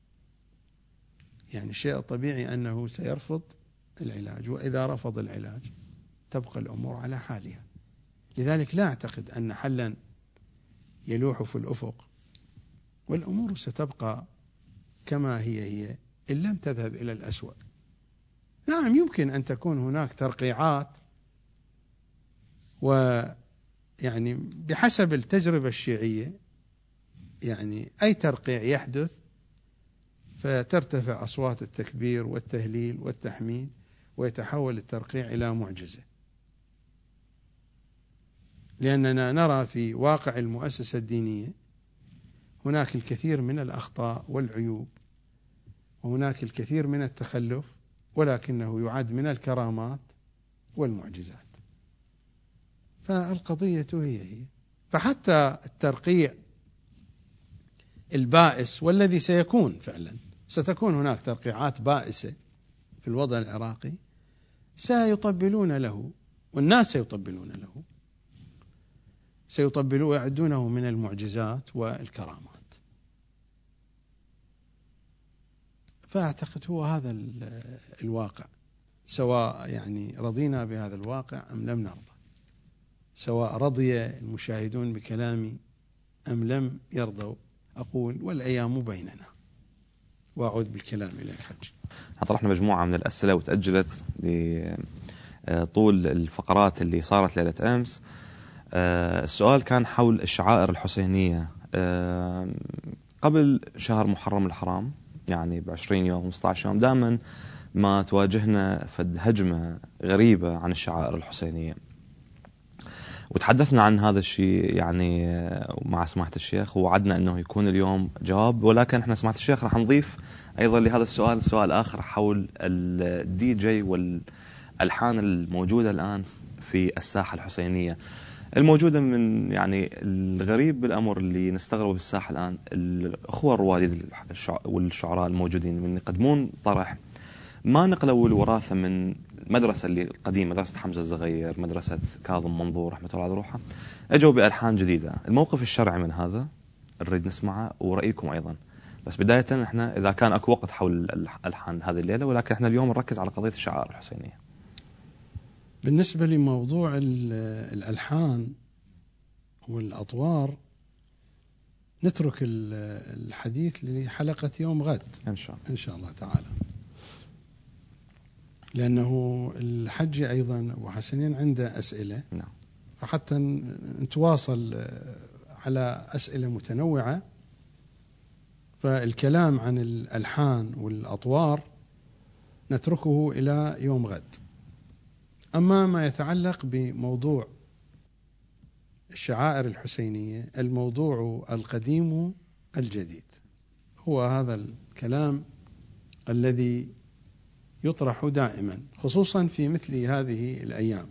الشيء الطبيعي أنه سيرفض العلاج، وإذا رفض العلاج تبقى الأمور على حالها. لذلك لا أعتقد أن حلا يلوح في الأفق، والأمور ستبقى كما هي إن لم تذهب إلى الأسوأ. نعم، يمكن أن تكون هناك ترقيعات، بحسب التجربة الشيعية أي ترقيع يحدث فترتفع أصوات التكبير والتهليل والتحميد، ويتحول الترقيع إلى معجزة. لأننا نرى في واقع المؤسسة الدينية هناك الكثير من الأخطاء والعيوب، وهناك الكثير من التخلف، ولكنه يعد من الكرامات والمعجزات. فالقضية هي. فحتى الترقيع البائس والذي سيكون فعلا، ستكون هناك ترقيعات بائسة في الوضع العراقي، سيطبلون له، والناس سيطبلون له، سيطبلون ويعدونه من المعجزات والكرامات. فأعتقد هو هذا الواقع، سواء رضينا بهذا الواقع أم لم نرضى، سواء رضي المشاهدون بكلامي أم لم يرضوا، أقول والأيام بيننا، وأعود بالكلام إلى الحج. طرحنا مجموعة من الأسئلة وتأجلت لطول الفقرات اللي صارت ليلة أمس. السؤال كان حول الشعائر الحسينية قبل شهر محرم الحرام، يعني ب20 يوم 15 يوم دائما ما تواجهنا فد هجمة غريبة عن الشعائر الحسينية، وتحدثنا عن هذا الشيء يعني مع سماحة الشيخ، ووعدنا أنه يكون اليوم جواب. ولكن احنا سماحة الشيخ راح نضيف أيضا لهذا السؤال سؤال آخر حول الدي جي والألحان الموجودة الآن في الساحة الحسينية الموجودة. من يعني الغريب بالأمر اللي نستغربه بالساحة الآن، الأخوة الرواديد والشعراء الموجودين من يقدمون طرح ما نقلوا الوراثة من المدرسة اللي القديمة، مدرسة حمزة الزغير، مدرسة كاظم منظور رحمة الله على روحه، أجوا بألحان جديدة. الموقف الشرعي من هذا نريد نسمعه ورأيكم أيضا. بس بداية احنا إذا كان أكو وقت حول الألحان هذه الليلة، ولكن احنا اليوم نركز على قضية الشعائر الحسينية. بالنسبة لموضوع الألحان والأطوار نترك الحديث لحلقة يوم غد إن شاء الله تعالى، لأنه الحج أيضا وحسنين عنده أسئلة. نعم. فحتى نتواصل على أسئلة متنوعة، فالكلام عن الألحان والأطوار نتركه إلى يوم غد. أما ما يتعلق بموضوع الشعائر الحسينية، الموضوع القديم الجديد، هو هذا الكلام الذي يطرح دائما، خصوصا في مثل هذه الأيام،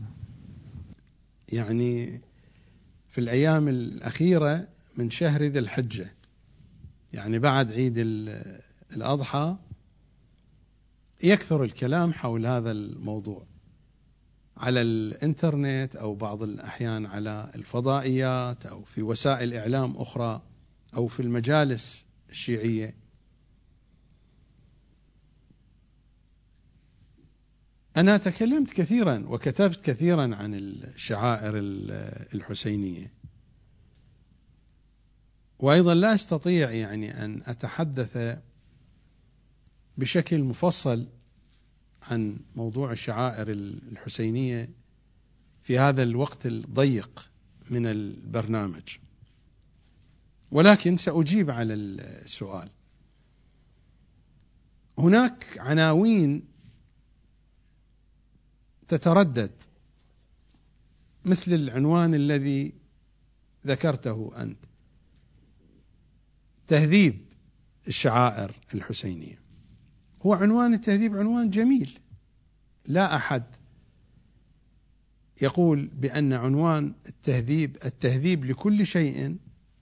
يعني في الأيام الأخيرة من شهر ذي الحجة، يعني بعد عيد الأضحى يكثر الكلام حول هذا الموضوع على الإنترنت، أو بعض الأحيان على الفضائيات، أو في وسائل إعلام أخرى، أو في المجالس الشيعية. أنا تكلمت كثيرا وكتبت كثيرا عن الشعائر الحسينية، وأيضا لا أستطيع يعني أن أتحدث بشكل مفصل عن موضوع الشعائر الحسينية في هذا الوقت الضيق من البرنامج، ولكن سأجيب على السؤال. هناك عناوين تتردد، مثل العنوان الذي ذكرته أنت، تهذيب الشعائر الحسينية. هو عنوان التهذيب عنوان جميل، لا أحد يقول بأن عنوان التهذيب لكل شيء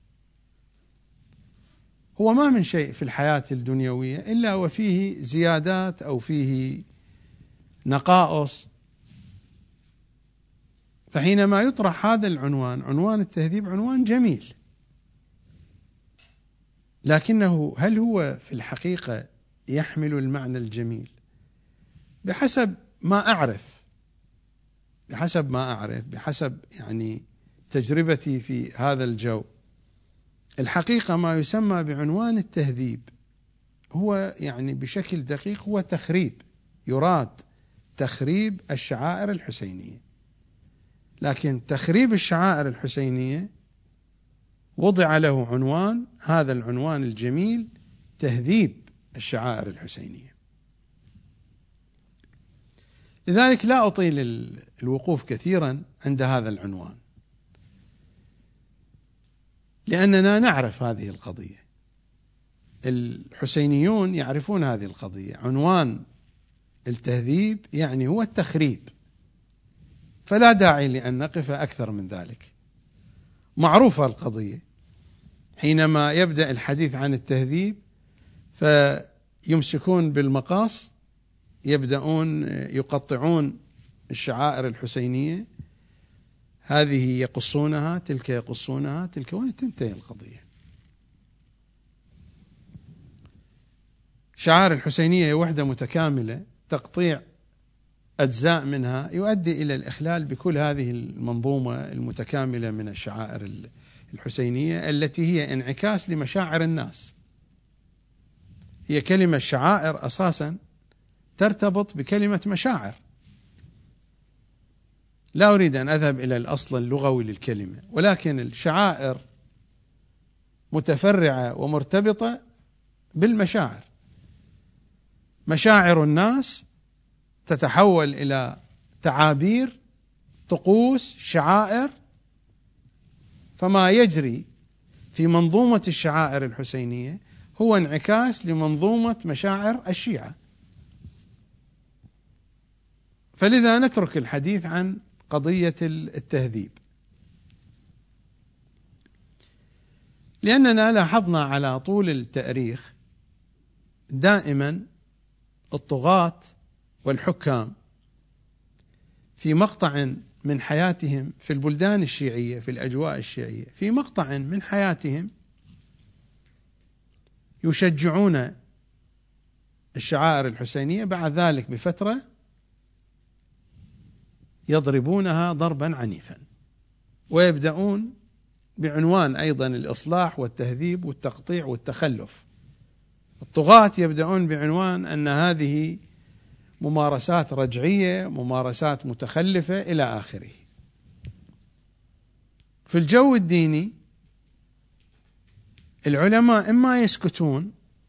هو ما من شيء في الحياة الدنيوية إلا وفيه زيادات أو فيه نقائص. فحينما يطرح هذا العنوان، عنوان التهذيب، عنوان جميل، لكنه هل هو في الحقيقة يحمل المعنى الجميل؟ بحسب ما أعرف، بحسب يعني تجربتي في هذا الجو، الحقيقة ما يسمى بعنوان التهذيب هو يعني بشكل دقيق هو تخريب، يراد تخريب الشعائر الحسينية. لكن تخريب الشعائر الحسينية وضع له عنوان، هذا العنوان الجميل، تهذيب الشعائر الحسينية. لذلك لا أطيل الوقوف كثيرا عند هذا العنوان، لأننا نعرف هذه القضية، الحسينيون يعرفون هذه القضية. عنوان التهذيب يعني هو التخريب، فلا داعي لأن نقف أكثر من ذلك. معروفة القضية، حينما يبدأ الحديث عن التهذيب فيمسكون بالمقاص، يبدأون يقطعون الشعائر الحسينية، هذه يقصونها، تلك يقصونها، تلك، وتنتهي القضية. الشعائر الحسينية وحدة متكاملة، تقطيع أجزاء منها يؤدي إلى الإخلال بكل هذه المنظومة المتكاملة من الشعائر الحسينية التي هي انعكاس لمشاعر الناس. هي كلمة شعائر أساسا ترتبط بكلمة مشاعر. لا أريد أن أذهب إلى الأصل اللغوي للكلمة، ولكن الشعائر متفرعة ومرتبطة بالمشاعر. مشاعر الناس تتحول إلى تعابير، طقوس، شعائر. فما يجري في منظومة الشعائر الحسينية هو انعكاس لمنظومة مشاعر الشيعة. فلذا نترك الحديث عن قضية التهذيب، لأننا لاحظنا على طول التاريخ دائما الطغاة والحكام في مقطع من حياتهم في البلدان الشيعية، في الأجواء الشيعية، في مقطع من حياتهم يشجعون الشعائر الحسينية، بعد ذلك بفترة يضربونها ضربا عنيفا، ويبدأون بعنوان أيضا الإصلاح والتهذيب والتقطيع والتخلف. الطغاة يبدأون بعنوان أن هذه ممارسات رجعية، ممارسات متخلفة إلى آخره. في الجو الديني العلماء إما يسكتون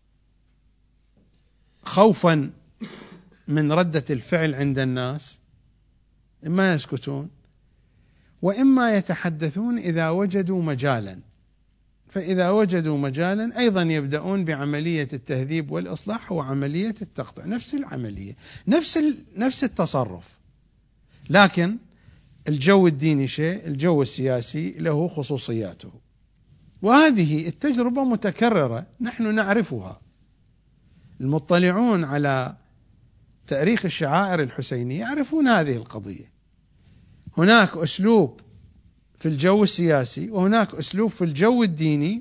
خوفا من ردة الفعل عند الناس، إما يسكتون، وإما يتحدثون إذا وجدوا مجالا. فإذا وجدوا مجالا أيضا يبدأون بعملية التهذيب والإصلاح وعملية التقطيع، نفس العملية، نفس التصرف، لكن الجو الديني شيء، الجو السياسي له خصوصياته. وهذه التجربة متكررة نحن نعرفها. المطلعون على تاريخ الشعائر الحسينية يعرفون هذه القضية. هناك أسلوب في الجو السياسي وهناك أسلوب في الجو الديني،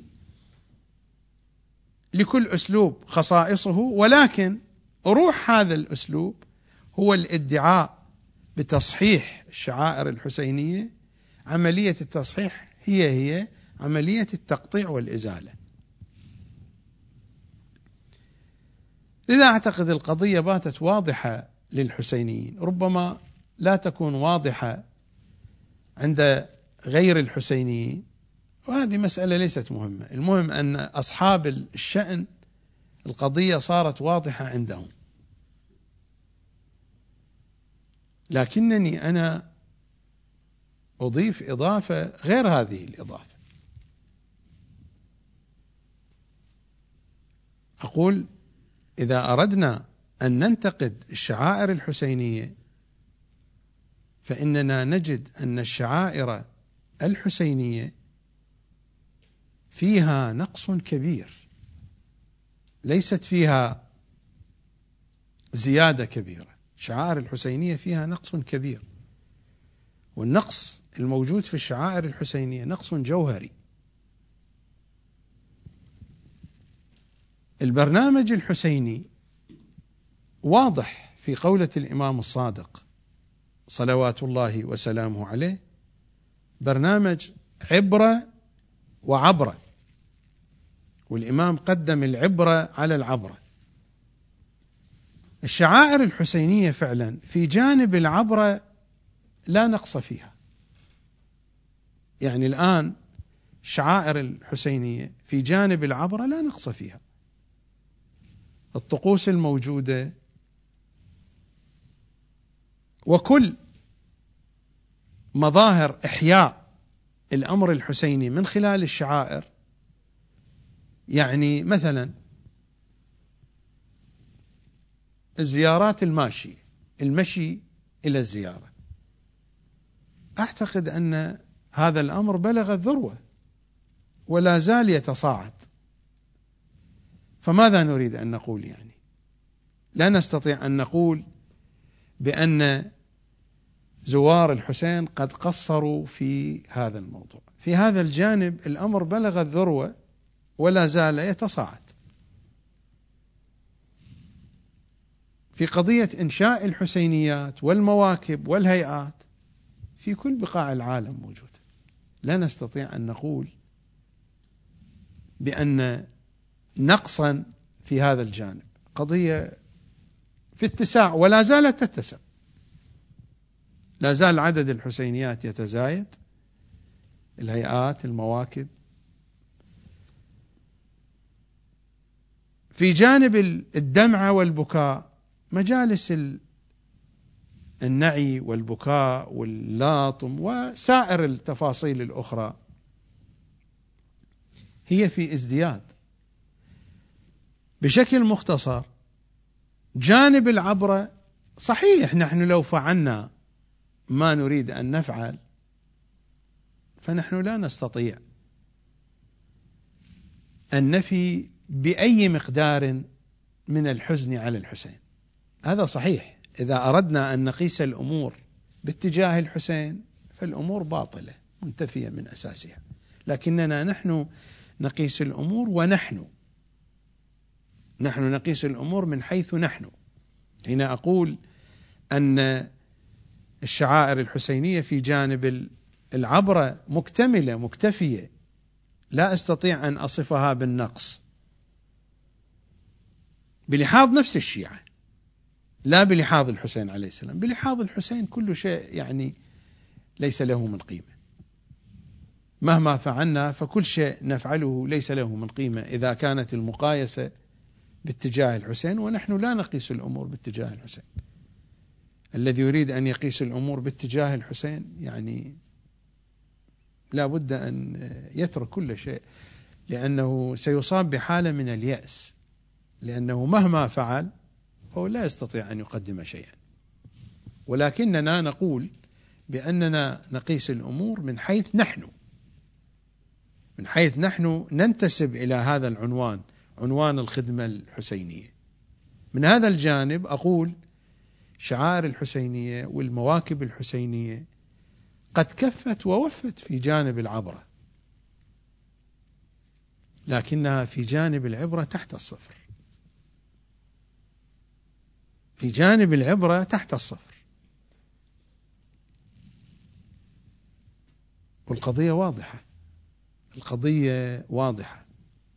لكل أسلوب خصائصه، ولكن روح هذا الأسلوب هو الادعاء بتصحيح الشعائر الحسينية. عملية التصحيح هي عملية التقطيع والإزالة. لذا أعتقد القضية باتت واضحة للحسينيين، ربما لا تكون واضحة عند غير الحسينيين، وهذه مسألة ليست مهمة. المهم أن أصحاب الشأن القضية صارت واضحة عندهم. لكنني أنا أضيف إضافة غير هذه الإضافة. أقول إذا أردنا أن ننتقد الشعائر الحسينية فإننا نجد أن الشعائر الحسينية فيها نقص كبير، ليست فيها زيادة كبيرة. الشعائر الحسينية فيها نقص كبير، والنقص الموجود في الشعائر الحسينية نقص جوهري. البرنامج الحسيني واضح في قولة الإمام الصادق صلوات الله وسلامه عليه: برنامج عبرة وعبرة. والإمام قدم العبرة على العبرة. الشعائر الحسينية فعلا في جانب العبرة لا نقص فيها. يعني الآن الشعائر الحسينية في جانب العبرة لا نقص فيها. الطقوس الموجودة وكل مظاهر إحياء الأمر الحسيني من خلال الشعائر. يعني مثلا الزيارات الماشية، المشي إلى الزيارة، أعتقد أن هذا الأمر بلغ الذروة ولا زال يتصاعد. فماذا نريد أن نقول؟ يعني لا نستطيع أن نقول بأن زوار الحسين قد قصروا في هذا الموضوع. في هذا الجانب الأمر بلغ الذروة ولا زال يتصاعد. في قضية إنشاء الحسينيات والمواكب والهيئات في كل بقاع العالم موجودة. لا نستطيع أن نقول بأن نقصا في هذا الجانب، قضية في اتساع ولا زالت تتسع، لا زال عدد الحسينيات يتزايد، الهيئات، المواكب. في جانب الدمعة والبكاء مجالس النعي والبكاء واللاطم وسائر التفاصيل الأخرى هي في ازدياد. بشكل مختصر، جانب العبرة صحيح نحن لو فعلنا ما نريد أن نفعل فنحن لا نستطيع أن نفي بأي مقدار من الحزن على الحسين، هذا صحيح. إذا أردنا أن نقيس الأمور باتجاه الحسين فالأمور باطلة منتفية من أساسها، لكننا نحن نقيس الأمور ونحن نقيس الأمور من حيث نحن. هنا أقول أن الشعائر الحسينية في جانب العبرة مكتملة مكتفية، لا أستطيع أن أصفها بالنقص بلحاظ نفس الشيعة، لا بلحاظ الحسين عليه السلام. بلحاظ الحسين كل شيء يعني ليس له من قيمة، مهما فعلنا فكل شيء نفعله ليس له من قيمة إذا كانت المقايسة باتجاه الحسين، ونحن لا نقيس الأمور باتجاه الحسين. الذي يريد أن يقيس الأمور باتجاه الحسين يعني لا بد أن يترك كل شيء، لأنه سيصاب بحالة من اليأس، لأنه مهما فعل فهو لا يستطيع أن يقدم شيئا. ولكننا نقول بأننا نقيس الأمور من حيث نحن ننتسب إلى هذا العنوان، عنوان الخدمة الحسينية. من هذا الجانب أقول شعائر الحسينية والمواكب الحسينية قد كفت ووفت في جانب العبرة، لكنها في جانب العبرة تحت الصفر، في جانب العبرة تحت الصفر. والقضية واضحة، القضية واضحة.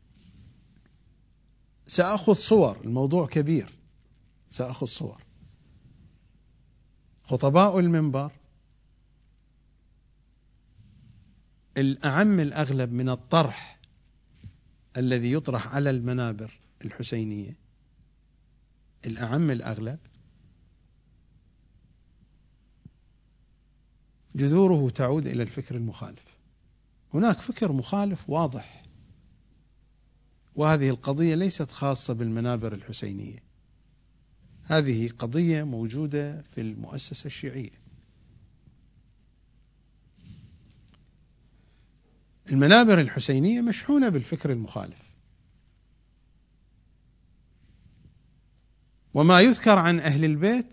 سأخذ صور، الموضوع كبير، سأخذ صور. خطباء المنبر الأعم الأغلب من الطرح الذي يطرح على المنابر الحسينية، الأعم الأغلب جذوره تعود إلى الفكر المخالف. هناك فكر مخالف واضح، وهذه القضية ليست خاصة بالمنابر الحسينية، هذه قضية موجودة في المؤسسة الشيعية. المنابر الحسينية مشحونة بالفكر المخالف، وما يذكر عن أهل البيت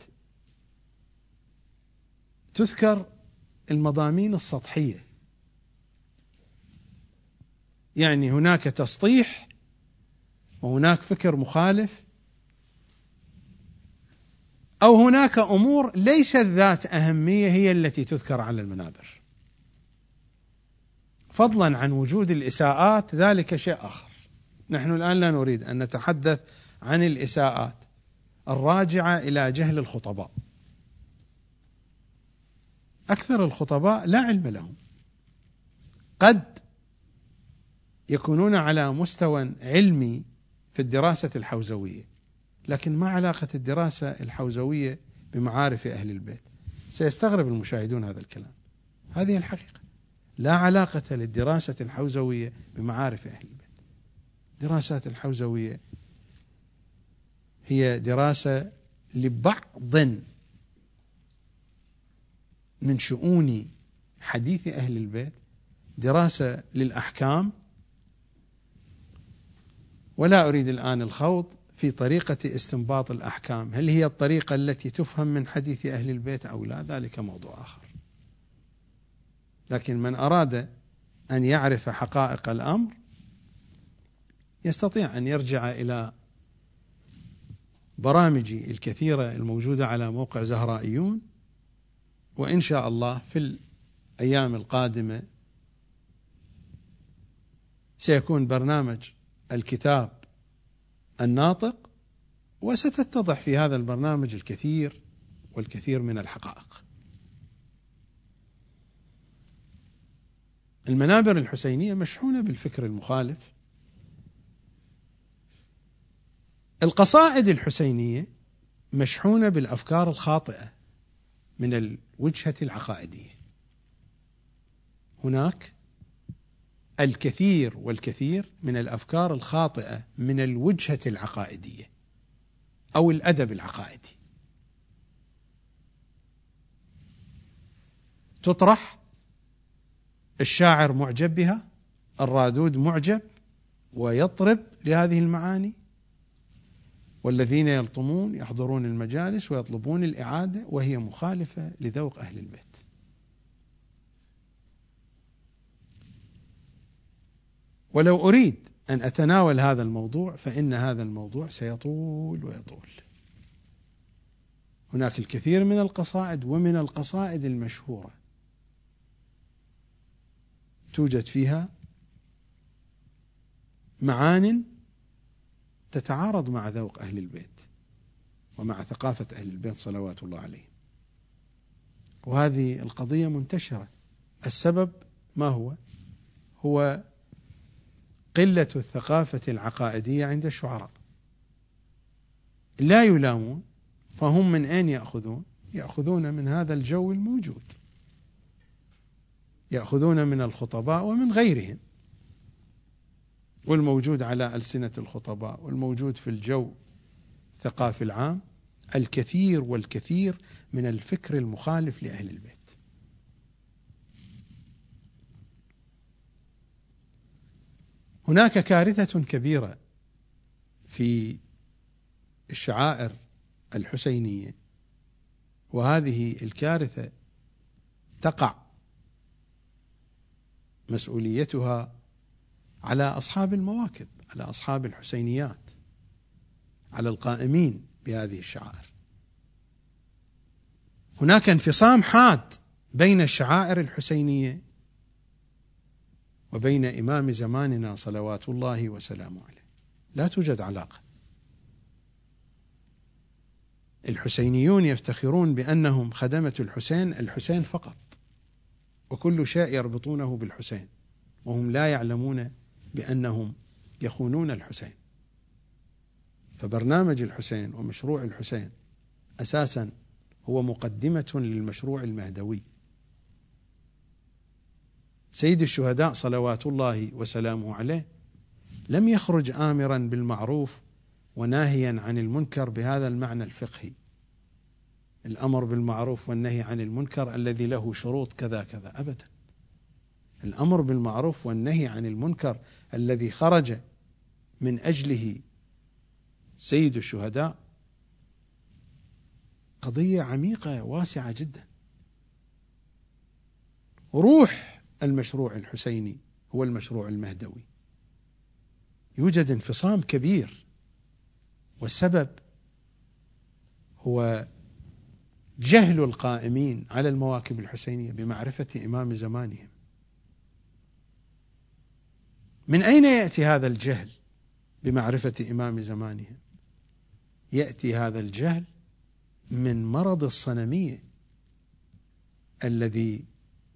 تذكر المضامين السطحية، يعني هناك تسطيح وهناك فكر مخالف، أو هناك أمور ليست ذات أهمية هي التي تذكر على المنابر، فضلا عن وجود الإساءات، ذلك شيء آخر. نحن الآن لا نريد أن نتحدث عن الإساءات الراجعة إلى جهل الخطباء. أكثر الخطباء لا علم لهم، قد يكونون على مستوى علمي في الدراسة الحوزوية، لكن ما علاقة الدراسة الحوزوية بمعارف أهل البيت؟ سيستغرب المشاهدون هذا الكلام، هذه الحقيقة. لا علاقة للدراسة الحوزوية بمعارف أهل البيت. الدراسات الحوزوية هي دراسة لبعض من شؤون حديث أهل البيت، دراسة للأحكام، ولا أريد الآن الخوض في طريقة استنباط الأحكام، هل هي الطريقة التي تفهم من حديث أهل البيت أو لا، ذلك موضوع آخر. لكن من أراد أن يعرف حقائق الأمر يستطيع أن يرجع إلى برامجي الكثيرة الموجودة على موقع زهرائيون، وإن شاء الله في الأيام القادمة سيكون برنامج الكتاب الناطق، وستتضح في هذا البرنامج الكثير والكثير من الحقائق. المنابر الحسينية مشحونة بالفكر المخالف. القصائد الحسينية مشحونة بالأفكار الخاطئة من الوجهة العقائدية. هناك الكثير والكثير من الأفكار الخاطئة من الوجهة العقائدية أو الأدب العقائدي تطرح، الشاعر معجب بها، الرادود معجب ويطرب لهذه المعاني، والذين يلطمون يحضرون المجالس ويطلبون الإعادة، وهي مخالفة لذوق أهل البيت. ولو أريد أن أتناول هذا الموضوع فإن هذا الموضوع سيطول ويطول. هناك الكثير من القصائد، ومن القصائد المشهورة توجد فيها معان تتعارض مع ذوق أهل البيت ومع ثقافة أهل البيت صلوات الله عليهم، وهذه القضية منتشرة. السبب ما هو؟ هو قلة الثقافة العقائدية عند الشعراء. لا يلامون، فهم من أين يأخذون؟ يأخذون من هذا الجو الموجود، يأخذون من الخطباء ومن غيرهم، والموجود على ألسنة الخطباء والموجود في الجو الثقافي العام الكثير والكثير من الفكر المخالف لأهل البيت. هناك كارثة كبيرة في الشعائر الحسينية، وهذه الكارثة تقع مسؤوليتها على أصحاب المواكب، على أصحاب الحسينيات، على القائمين بهذه الشعائر. هناك انفصام حاد بين الشعائر الحسينية وبين إمام زماننا صلوات الله وسلامه عليه، لا توجد علاقة. الحسينيون يفتخرون بأنهم خدمة الحسين فقط، وكل شيء يربطونه بالحسين، وهم لا يعلمون بأنهم يخونون الحسين. فبرنامج الحسين ومشروع الحسين أساسا هو مقدمة للمشروع المهدوي. سيد الشهداء صلوات الله وسلامه عليه لم يخرج آمرا بالمعروف وناهيا عن المنكر بهذا المعنى الفقهي، الأمر بالمعروف والنهي عن المنكر الذي له شروط كذا كذا، أبدا. الأمر بالمعروف والنهي عن المنكر الذي خرج من أجله سيد الشهداء قضية عميقة واسعة جدا. روح المشروع الحسيني هو المشروع المهدوي. يوجد انفصام كبير، والسبب هو جهل القائمين على المواكب الحسينية بمعرفة إمام زمانهم. من أين يأتي هذا الجهل بمعرفة إمام زمانهم؟ يأتي هذا الجهل من مرض الصنمية الذي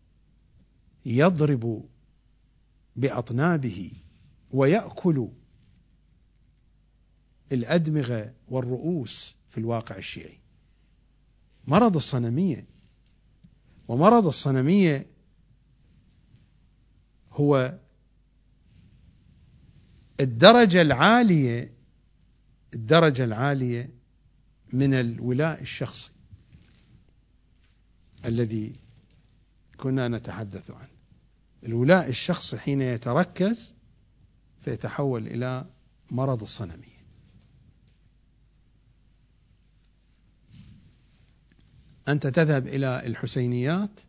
يضرب بأطنابه ويأكل الأدمغة والرؤوس في الواقع الشيعي. مرض الصنمية، ومرض الصنمية هو الدرجة العالية من الولاء الشخصي الذي كنا نتحدث عنه. الولاء الشخصي حين يتركز فيتحول إلى مرض الصنمية. أنت تذهب إلى الحسينيات،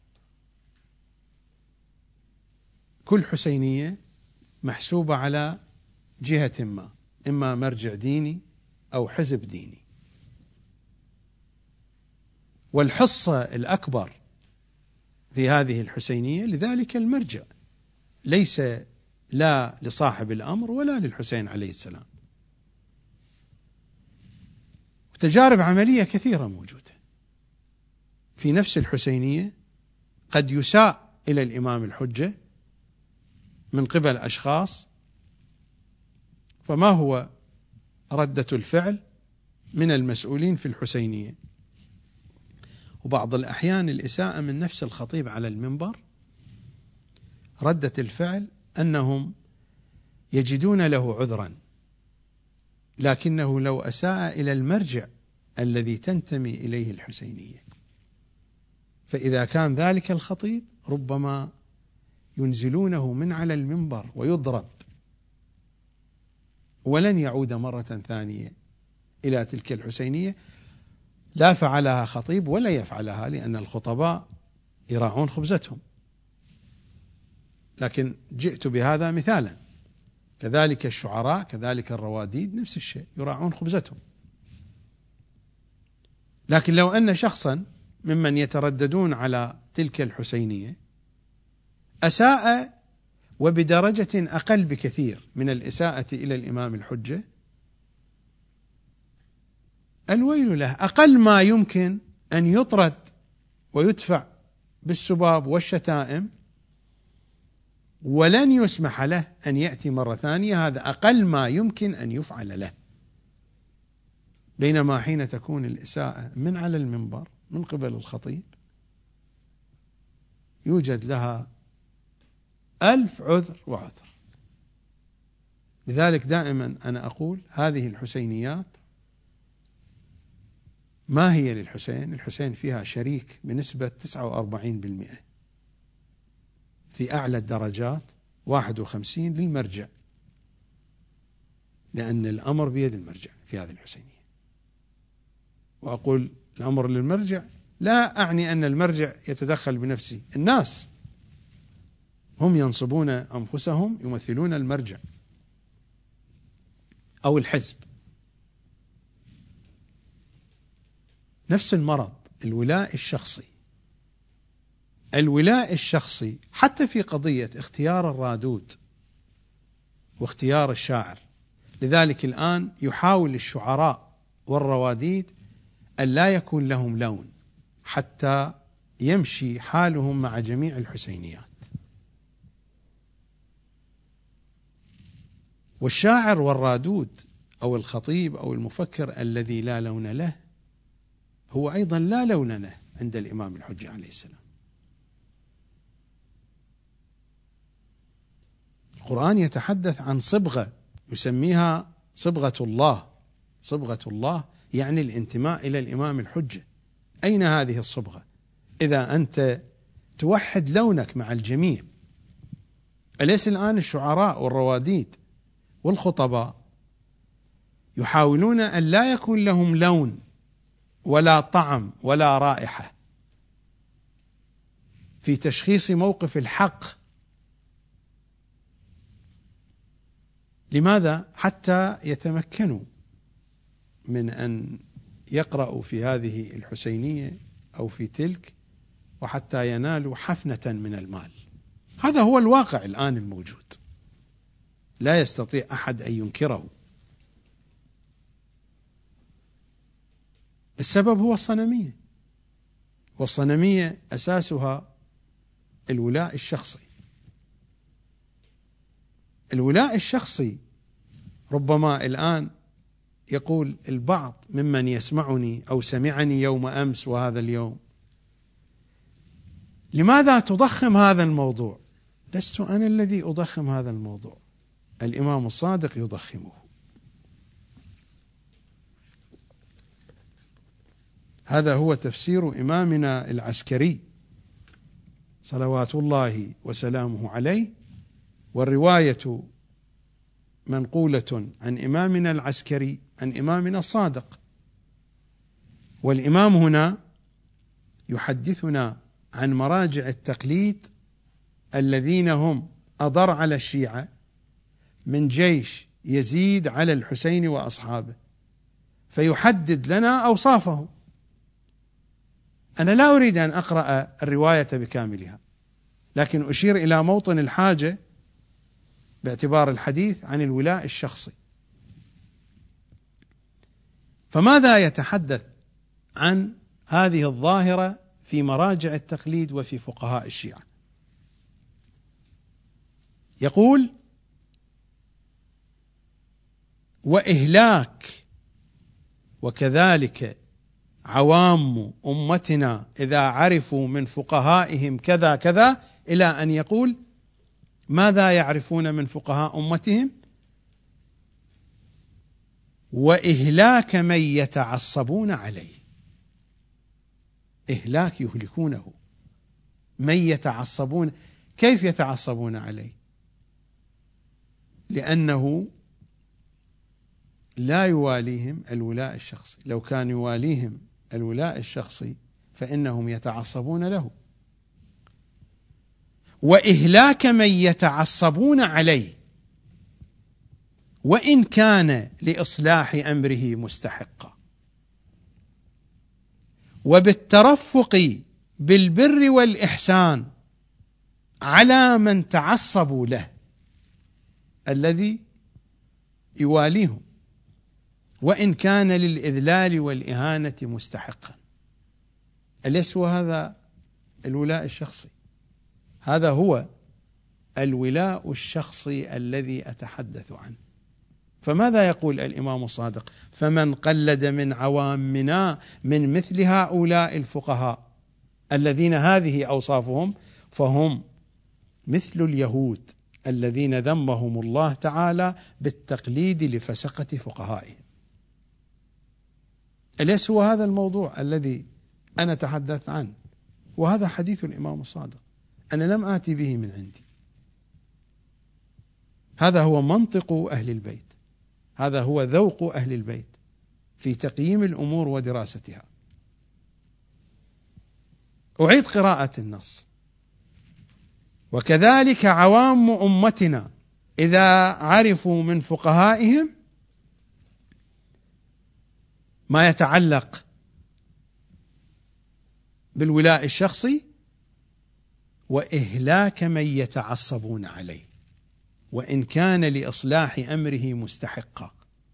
كل حسينية محسوبة على جهة ما، إما مرجع ديني أو حزب ديني، والحصة الأكبر في هذه الحسينية لذلك المرجع، ليس لا لصاحب الأمر ولا للحسين عليه السلام. وتجارب عملية كثيرة موجودة في نفس الحسينية، قد يساء إلى الإمام الحجة من قبل أشخاص، فما هو ردة الفعل من المسؤولين في الحسينية؟ وبعض الأحيان الإساءة من نفس الخطيب على المنبر، ردة الفعل أنهم يجدون له عذرا، لكنه لو أساء إلى المرجع الذي تنتمي إليه الحسينية، فإذا كان ذلك الخطيب ربما ينزلونه من على المنبر ويضرب، ولن يعود مرة ثانية إلى تلك الحسينية، لا فعلها خطيب ولا يفعلها، لأن الخطباء يراعون خبزتهم. لكن جئت بهذا مثالا، كذلك الشعراء، كذلك الرواديد، نفس الشيء، يراعون خبزتهم. لكن لو أن شخصا ممن يترددون على تلك الحسينية أساء وبدرجة أقل بكثير من الإساءة إلى الإمام الحجة، الويل له، أقل ما يمكن أن يطرد ويدفع بالسباب والشتائم، ولن يسمح له أن يأتي مرة ثانية، هذا أقل ما يمكن أن يفعل له. بينما حين تكون الإساءة من على المنبر من قبل الخطيب يوجد لها 1000 عذر وعذر. لذلك دائما أنا أقول هذه الحسينيات ما هي للحسين، الحسين فيها شريك بنسبة 49%، في أعلى الدرجات 51 للمرجع، لأن الأمر بيد المرجع في هذه الحسينية. وأقول الأمر للمرجع لا أعني أن المرجع يتدخل بنفسه، الناس هم ينصبون أنفسهم يمثلون المرجع أو الحزب. نفس المرض الولاء الشخصي، الولاء الشخصي حتى في قضية اختيار الرادود واختيار الشاعر. لذلك الآن يحاول الشعراء والرواديد أن لا يكون لهم لون حتى يمشي حالهم مع جميع الحسينيات. والشاعر والرادود أو الخطيب أو المفكر الذي لا لون له هو أيضا لا لون له عند الإمام الحجة عليه السلام. القرآن يتحدث عن صبغة يسميها صبغة الله، صبغة الله يعني الانتماء إلى الإمام الحجة. أين هذه الصبغة؟ إذا أنت توحد لونك مع الجميع. أليس الآن الشعراء والرواديد والخطباء يحاولون أن لا يكون لهم لون ولا طعم ولا رائحة في تشخيص موقف الحق؟ لماذا؟ حتى يتمكنوا من أن يقرأوا في هذه الحسينية أو في تلك، وحتى ينالوا حفنة من المال. هذا هو الواقع الآن الموجود، لا يستطيع أحد أن ينكره. السبب هو الصنمية، والصنمية أساسها الولاء الشخصي. الولاء الشخصي ربما الآن يقول البعض ممن يسمعني أو سمعني يوم أمس وهذا اليوم: لماذا تضخم هذا الموضوع؟ لست أنا الذي أضخم هذا الموضوع، الإمام الصادق يضخمه. هذا هو تفسير إمامنا العسكري صلوات الله وسلامه عليه. والرواية منقولة عن إمامنا العسكري عن إمامنا الصادق، والإمام هنا يحدثنا عن مراجع التقليد الذين هم أضر على الشيعة من جيش يزيد على الحسين وأصحابه، فيحدد لنا أوصافهم. أنا لا أريد أن أقرأ الرواية بكاملها، لكن أشير إلى موطن الحاجة باعتبار الحديث عن الولاء الشخصي. فماذا يتحدث عن هذه الظاهرة في مراجع التقليد وفي فقهاء الشيعة؟ يقول: وإهلاك وكذلك عوام أمتنا إذا عرفوا من فقهائهم كذا كذا، إلى أن يقول ماذا يعرفون من فقهاء أمتهم؟ وإهلاك من يتعصبون عليه. إهلاك، يهلكونه. من يتعصبون، كيف يتعصبون عليه؟ لأنه لا يواليهم الولاء الشخصي. لو كان يواليهم الولاء الشخصي فإنهم يتعصبون له. وإهلاك من يتعصبون عليه وإن كان لإصلاح أمره مستحقا، وبالترفق بالبر والإحسان على من تعصبوا له الذي يواليهم، وإن كان للإذلال والإهانة مستحقا. أليس هو هذا الولاء الشخصي؟ هذا هو الولاء الشخصي الذي أتحدث عنه. فماذا يقول الإمام الصادق؟ فمن قلد من عوامنا من مثل هؤلاء الفقهاء الذين هذه أوصافهم فهم مثل اليهود الذين ذمهم الله تعالى بالتقليد لفسقة فقهائهم. أليس هو هذا الموضوع الذي أنا تحدثت عنه؟ وهذا حديث الإمام الصادق، أنا لم آتي به من عندي. هذا هو منطق أهل البيت، هذا هو ذوق أهل البيت في تقييم الأمور ودراستها. أعيد قراءة النص: وكذلك عوام أمتنا إذا عرفوا من فقهائهم ما يتعلق بالولاء الشخصي، وإهلاك من يتعصبون عليه وإن كان لإصلاح أمره مستحقا،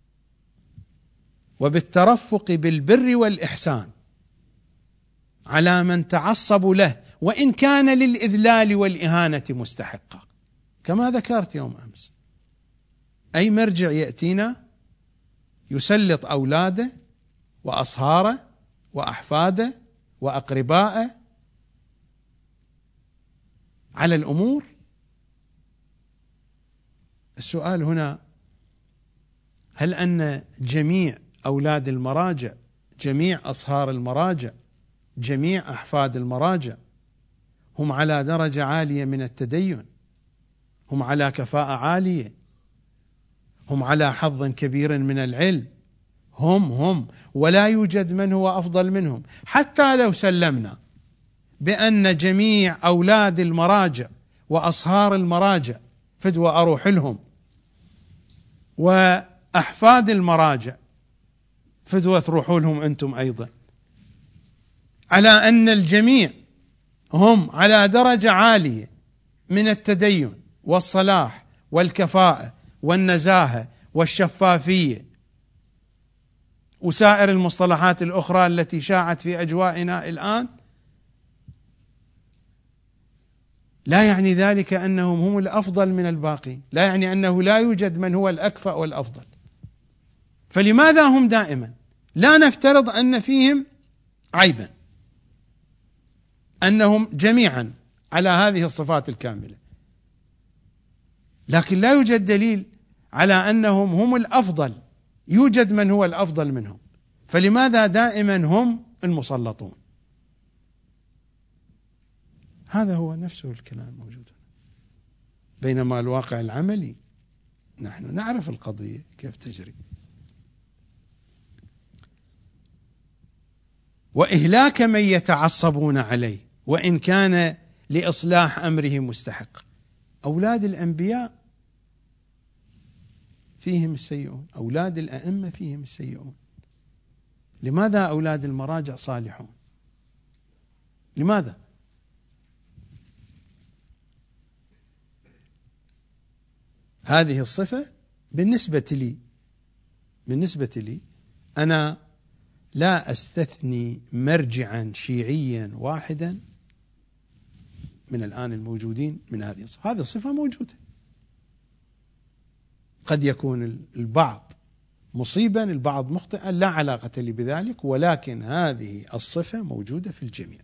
وبالترفق بالبر والإحسان على من تعصبوا له وإن كان للإذلال والإهانة مستحقا. كما ذكرت يوم أمس، أي مرجع يأتينا يسلط أولاده وأصهاره وأحفاده وأقربائه على الأمور. السؤال هنا: هل أن جميع أولاد المراجع، جميع أصهار المراجع، جميع أحفاد المراجع هم على درجة عالية من التدين، هم على كفاءة عالية، هم على حظ كبير من العلم، هم ولا يوجد من هو أفضل منهم؟ حتى لو سلمنا بأن جميع أولاد المراجع وأصهار المراجع فدوى أروح لهم، وأحفاد المراجع فدوى تروحوا لهم أنتم أيضا، على أن الجميع هم على درجة عالية من التدين والصلاح والكفاءة والنزاهة والشفافية وسائر المصطلحات الأخرى التي شاعت في أجوائنا الآن، لا يعني ذلك أنهم هم الأفضل من الباقين، لا يعني أنه لا يوجد من هو الأكفأ والأفضل. فلماذا هم دائما لا نفترض أن فيهم عيبا، أنهم جميعا على هذه الصفات الكاملة، لكن لا يوجد دليل على أنهم هم الأفضل، يوجد من هو الأفضل منهم، فلماذا دائما هم المسلطون؟ هذا هو نفسه الكلام موجود، بينما الواقع العملي نحن نعرف القضية كيف تجري. وإهلاك من يتعصبون عليه وإن كان لإصلاح أمره مستحق. أولاد الأنبياء فيهم السيئون، أولاد الأئمة فيهم السيئون. لماذا أولاد المراجع صالحون؟ لماذا؟ هذه الصفة بالنسبة لي أنا لا أستثني مرجعا شيعيا واحدا من الآن الموجودين من هذه الصفة. هذه الصفة موجودة. قد يكون البعض مصيبا، البعض مخطئا، لا علاقة لي بذلك، ولكن هذه الصفة موجودة في الجميع.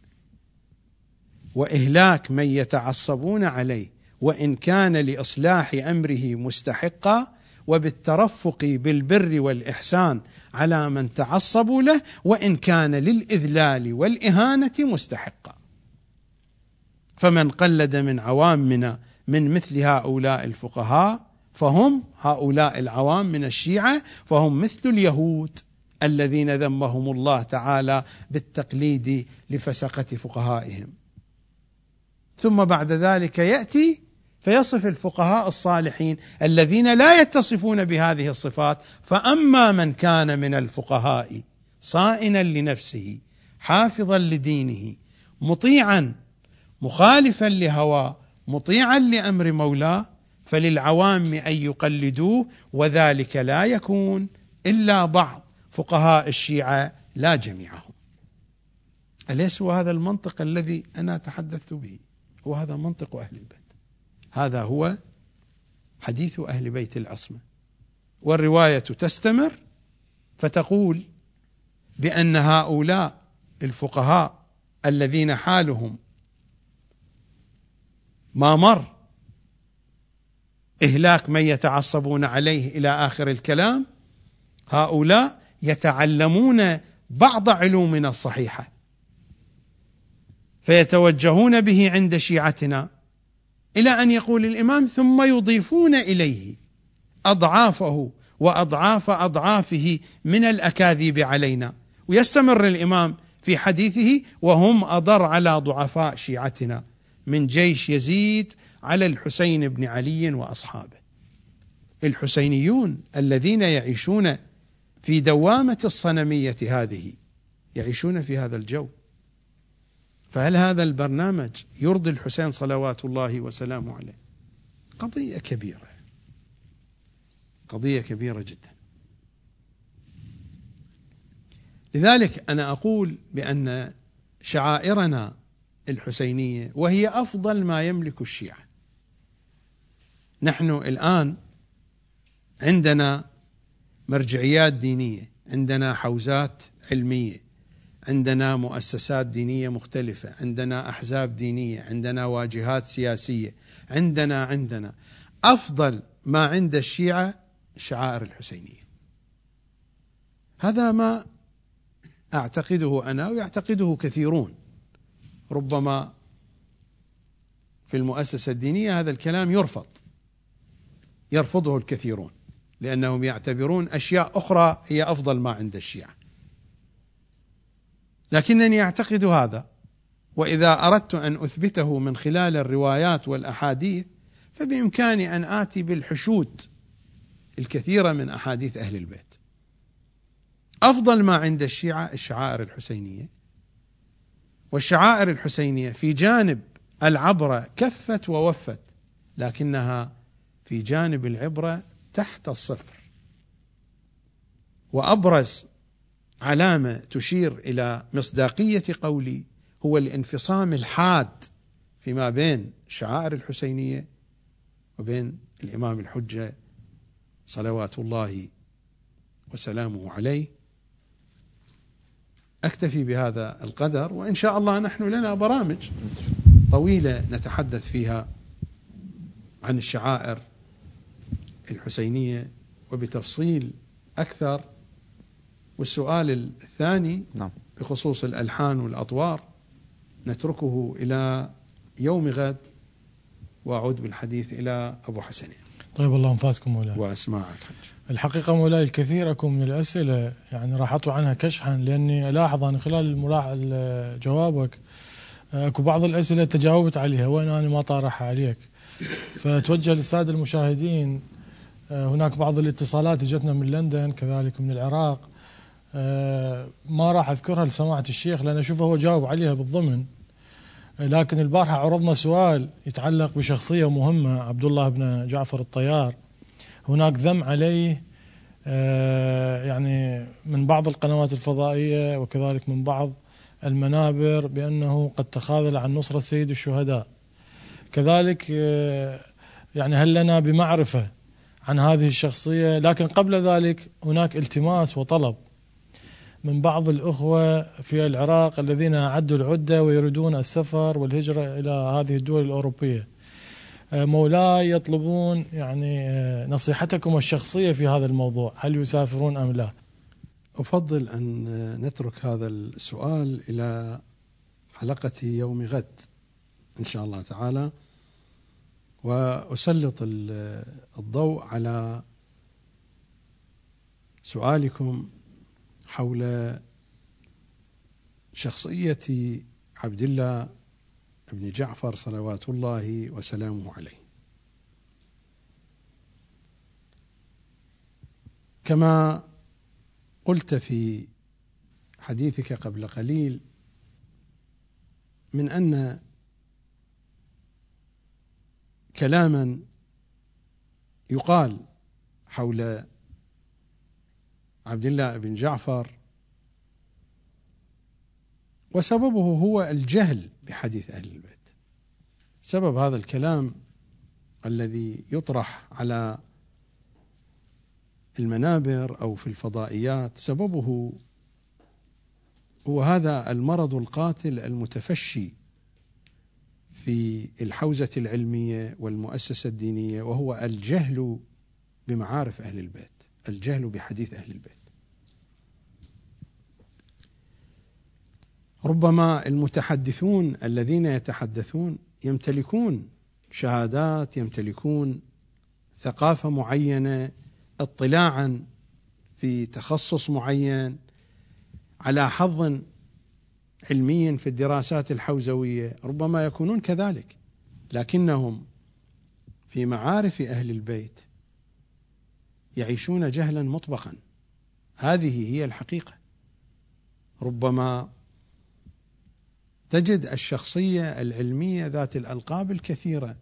وإهلاك من يتعصبون عليه وإن كان لإصلاح أمره مستحقا، وبالترفق بالبر والإحسان على من تعصبوا له وإن كان للإذلال والإهانة مستحقا. فمن قلد من عوامنا من مثل هؤلاء الفقهاء فهم هؤلاء العوام من الشيعة، فهم مثل اليهود الذين ذمهم الله تعالى بالتقليد لفسقة فقهائهم. ثم بعد ذلك يأتي فيصف الفقهاء الصالحين الذين لا يتصفون بهذه الصفات. فأما من كان من الفقهاء صائنا لنفسه حافظا لدينه مطيعا مخالفا لهواه مطيعا لأمر مولاه فللعوام أن يقلدوه، وذلك لا يكون إلا بعض فقهاء الشيعة لا جميعهم. أليس هو هذا المنطق الذي أنا تحدثت به؟ هو هذا منطق أهل البيت، هذا هو حديث أهل بيت العصمة. والرواية تستمر فتقول بأن هؤلاء الفقهاء الذين حالهم ما مر إهلاك من يتعصبون عليه إلى آخر الكلام، هؤلاء يتعلمون بعض علومنا الصحيحة فيتوجهون به عند شيعتنا إلى أن يقول الإمام ثم يضيفون إليه أضعافه وأضعاف أضعافه من الأكاذيب علينا. ويستمر الإمام في حديثه وهم أضر على ضعفاء شيعتنا من جيش يزيد على الحسين بن علي وأصحابه. الحسينيون الذين يعيشون في دوامة الصنمية هذه يعيشون في هذا الجو، فهل هذا البرنامج يرضي الحسين صلوات الله وسلامه عليه؟ قضية كبيرة، قضية كبيرة جدا. لذلك أنا أقول بأن شعائرنا الحسينية وهي أفضل ما يملك الشيعة. نحن الآن عندنا مرجعيات دينية، عندنا حوزات علمية، عندنا مؤسسات دينية مختلفة، عندنا أحزاب دينية، عندنا واجهات سياسية، عندنا أفضل ما عند الشيعة الشعائر الحسينية. هذا ما أعتقده أنا ويعتقده كثيرون. ربما في المؤسسة الدينية هذا الكلام يرفضه الكثيرون لأنهم يعتبرون أشياء أخرى هي أفضل ما عند الشيعة، لكنني أعتقد هذا. وإذا أردت أن أثبته من خلال الروايات والأحاديث فبإمكاني أن آتي بالحشود الكثيرة من أحاديث أهل البيت. أفضل ما عند الشيعة الشعائر الحسينية، والشعائر الحسينية في جانب العبرة كفت ووفت، لكنها في جانب العبرة تحت الصفر. وأبرز علامة تشير إلى مصداقية قولي هو الانفصام الحاد فيما بين الشعائر الحسينية وبين الإمام الحجة صلوات الله وسلامه عليه. أكتفي بهذا القدر، وإن شاء الله نحن لنا برامج طويلة نتحدث فيها عن الشعائر الحسينية وبتفصيل أكثر. والسؤال الثاني بخصوص الألحان والأطوار نتركه إلى يوم غد، وأعود بالحديث إلى أبو حسن. طيب الله أنفاسكم مولاي وأسماعك. الحقيقة مولاي الكثير أكون من الأسئلة يعني راح أطوي عنها كشحا، لأني ألاحظ أن خلال جوابك أكو بعض الأسئلة تجاوبت عليها وإن أنا ما طارحها عليك، فتوجه للسادة المشاهدين. هناك بعض الاتصالات جتنا من لندن كذلك من العراق، ما راح أذكرها لسماحة الشيخ لأن أشوفه هو جاوب عليها بالضمن. لكن البارحة عرضنا سؤال يتعلق بشخصية مهمة عبد الله بن جعفر الطيار، هناك ذم عليه يعني من بعض القنوات الفضائية وكذلك من بعض المنابر بأنه قد تخاذل عن نصرة سيد الشهداء. كذلك يعني هل لنا بمعرفة عن هذه الشخصية؟ لكن قبل ذلك هناك التماس وطلب من بعض الأخوة في العراق الذين أعدوا العدة ويريدون السفر والهجرة إلى هذه الدول الأوروبية، مولاي يطلبون يعني نصيحتكم الشخصية في هذا الموضوع، هل يسافرون أم لا؟ أفضل أن نترك هذا السؤال إلى حلقة يوم غد إن شاء الله تعالى، وأسلط الضوء على سؤالكم حول شخصية عبد الله بن جعفر صلوات الله وسلامه عليه. كما قلت في حديثك قبل قليل، من أن كلاما يقال حول عبد الله بن جعفر وسببه هو الجهل بحديث أهل البيت. سبب هذا الكلام الذي يطرح على المنابر أو في الفضائيات، سببه هو هذا المرض القاتل المتفشي في الحوزة العلمية والمؤسسة الدينية، وهو الجهل بمعارف أهل البيت، الجهل بحديث أهل البيت. ربما المتحدثون الذين يتحدثون يمتلكون شهادات، يمتلكون ثقافة معينة، اطلاعا في تخصص معين، على حظ علمي في الدراسات الحوزوية، ربما يكونون كذلك، لكنهم في معارف أهل البيت يعيشون جهلا مطبقا. هذه هي الحقيقة. ربما تجد الشخصية العلمية ذات الألقاب الكثيرة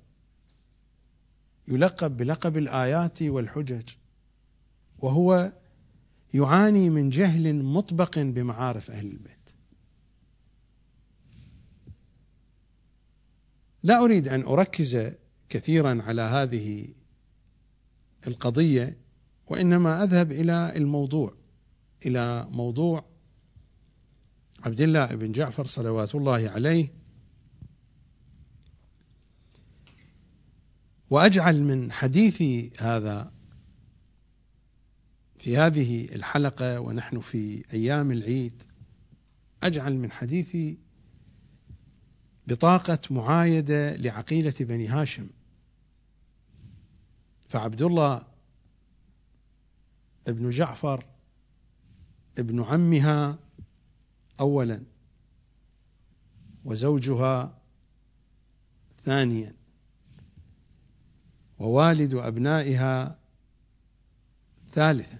يلقب بلقب الآيات والحجج، وهو يعاني من جهل مطبق بمعارف أهل البيت. لا أريد أن أركز كثيرا على هذه القضية، وإنما أذهب إلى الموضوع، إلى موضوع عبد الله بن جعفر صلوات الله عليه، وأجعل من حديثي هذا في هذه الحلقة ونحن في أيام العيد، أجعل من حديثي بطاقة معايدة لعقيلة بني هاشم. فعبد الله ابن جعفر ابن عمها أولا، وزوجها ثانيا، ووالد أبنائها ثالثا.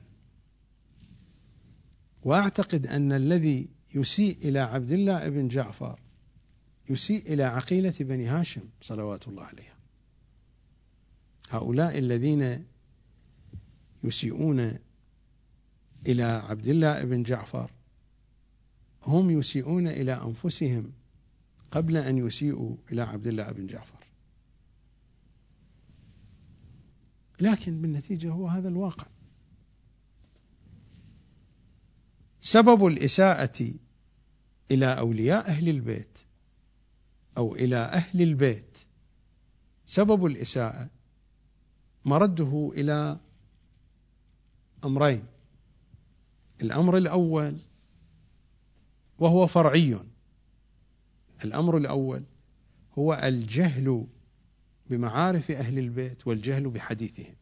وأعتقد أن الذي يسيء إلى عبد الله بن جعفر يسيء إلى عقيلة بني هاشم صلوات الله عليها. هؤلاء الذين يسيئون إلى عبد الله بن جعفر هم يسيئون إلى أنفسهم قبل أن يسيئوا إلى عبد الله بن جعفر، لكن بالنتيجة هو هذا الواقع. سبب الإساءة إلى أولياء أهل البيت أو إلى أهل البيت، سبب الإساءة مرده إلى أمرين. الأمر الأول وهو فرعي، الأمر الأول هو الجهل بمعارف أهل البيت والجهل بحديثهم.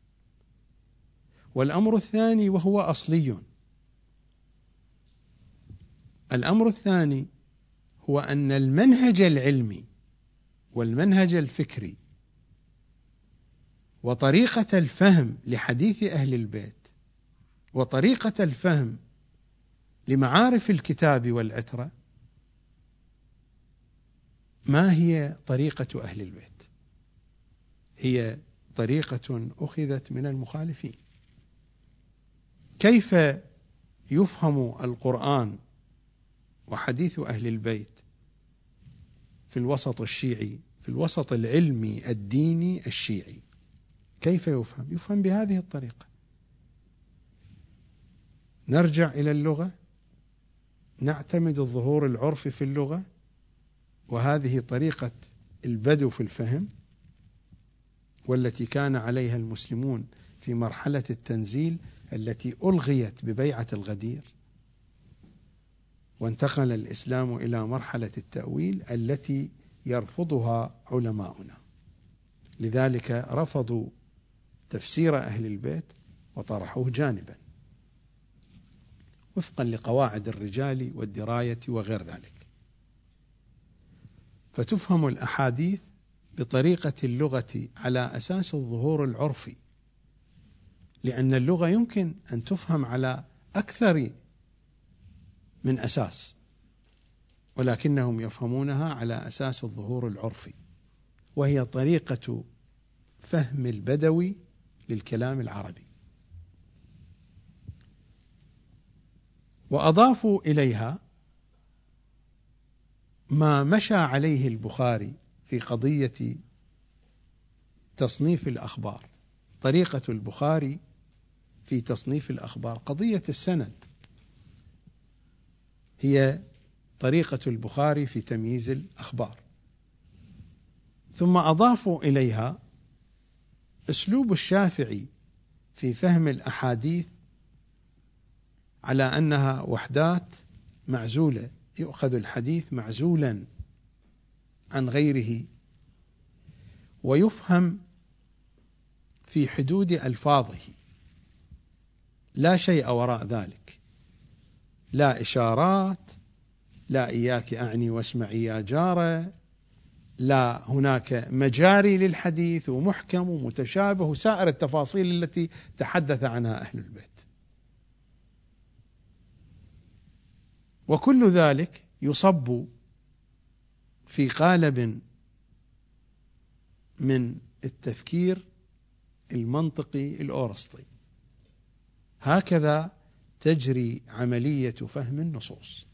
والأمر الثاني وهو أصلي، الأمر الثاني هو أن المنهج العلمي والمنهج الفكري وطريقة الفهم لحديث أهل البيت وطريقة الفهم لمعارف الكتاب والعترة ما هي طريقة أهل البيت؟ هي طريقة أخذت من المخالفين. كيف يفهم القرآن وحديث أهل البيت في الوسط الشيعي، في الوسط العلمي الديني الشيعي؟ كيف يفهم؟ يفهم بهذه الطريقة. نرجع إلى اللغة، نعتمد الظهور العرفي في اللغة، وهذه طريقة البدو في الفهم، والتي كان عليها المسلمون في مرحلة التنزيل التي ألغيت ببيعة الغدير، وانتقل الإسلام إلى مرحلة التأويل التي يرفضها علماؤنا. لذلك رفضوا تفسير أهل البيت وطرحوه جانبا وفقا لقواعد الرجال والدراية وغير ذلك. فتفهم الأحاديث بطريقة اللغة على أساس الظهور العرفي، لأن اللغة يمكن أن تفهم على أكثر من أساس، ولكنهم يفهمونها على أساس الظهور العرفي، وهي طريقة فهم البدوي للكلام العربي. وأضافوا إليها ما مشى عليه البخاري في قضية تصنيف الأخبار. طريقة البخاري في تصنيف الأخبار قضية السند، هي طريقة البخاري في تمييز الأخبار. ثم أضافوا إليها أسلوب الشافعي في فهم الأحاديث على أنها وحدات معزولة، يؤخذ الحديث معزولا عن غيره ويفهم في حدود ألفاظه، لا شيء وراء ذلك، لا إشارات، لا إياك أعني واسمعي يا جارة، لا هناك مجاري للحديث ومحكم ومتشابه وسائر التفاصيل التي تحدث عنها أهل البيت. وكل ذلك يصب في قالب من التفكير المنطقي الأورسطي. هكذا تجري عملية فهم النصوص،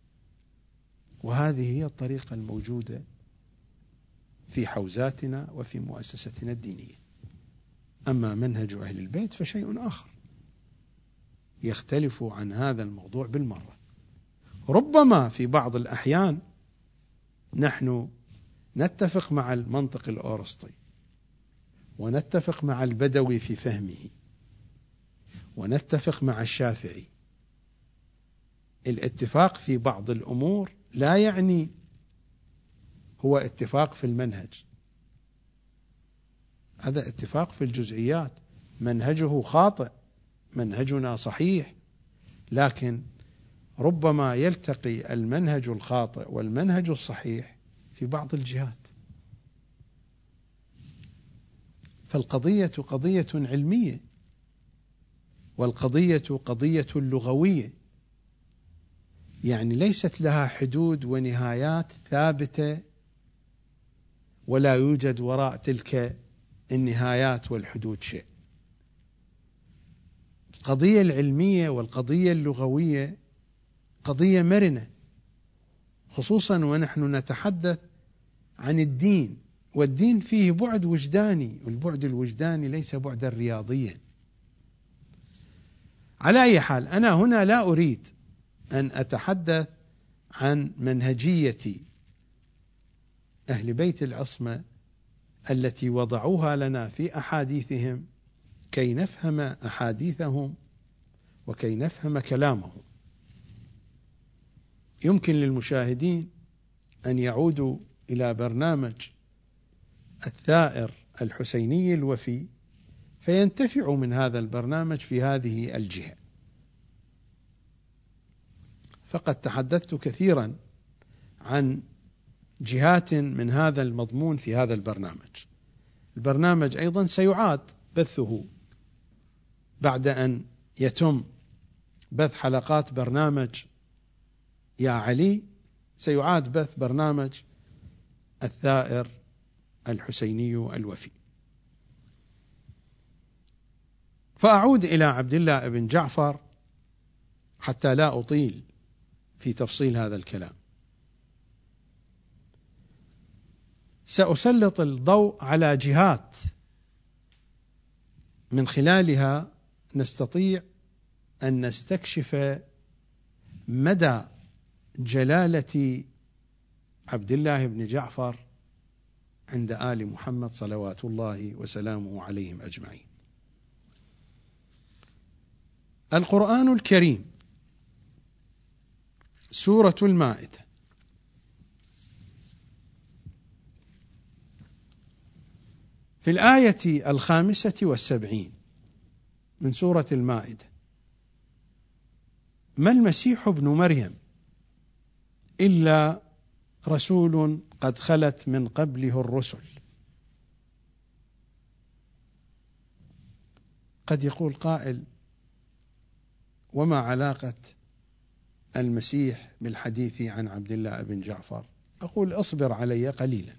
وهذه هي الطريقة الموجودة في حوزاتنا وفي مؤسستنا الدينية. أما منهج أهل البيت فشيء آخر يختلف عن هذا الموضوع بالمرة. ربما في بعض الأحيان نحن نتفق مع المنطق الأورسطي ونتفق مع البدوي في فهمه ونتفق مع الشافعي. الاتفاق في بعض الأمور لا يعني هو اتفاق في المنهج، هذا اتفاق في الجزئيات. منهجه خاطئ، منهجنا صحيح، لكن ربما يلتقي المنهج الخاطئ والمنهج الصحيح في بعض الجهات. فالقضية قضية علمية، والقضية قضية لغوية، يعني ليست لها حدود ونهايات ثابتة، ولا يوجد وراء تلك النهايات والحدود شيء. القضية العلمية والقضية اللغوية قضية مرنة، خصوصا ونحن نتحدث عن الدين، والدين فيه بعد وجداني، والبعد الوجداني ليس بعدا رياضيا. على أي حال، أنا هنا لا أريد أن أتحدث عن منهجية أهل بيت العصمة التي وضعوها لنا في أحاديثهم كي نفهم أحاديثهم وكي نفهم كلامهم. يمكن للمشاهدين أن يعودوا إلى برنامج الثائر الحسيني الوفي فينتفعوا من هذا البرنامج في هذه الجهة. فقد تحدثت كثيرا عن جهات من هذا المضمون في هذا البرنامج. البرنامج أيضا سيعاد بثه بعد أن يتم بث حلقات برنامج يا علي، سيعاد بث برنامج الثائر الحسيني الوفي. فأعود إلى عبد الله بن جعفر حتى لا أطيل في تفصيل هذا الكلام. سأسلط الضوء على جهات من خلالها نستطيع أن نستكشف مدى جلالة عبد الله بن جعفر عند آل محمد صلوات الله وسلامه عليهم أجمعين. القرآن الكريم سورة المائدة في الآية 75 من سورة المائدة: ما المسيح ابن مريم إلا رسول قد خلت من قبله الرسل. قد يقول قائل: وما علاقة المسيح بالحديث عن عبد الله بن جعفر؟ أقول: اصبر علي قليلا.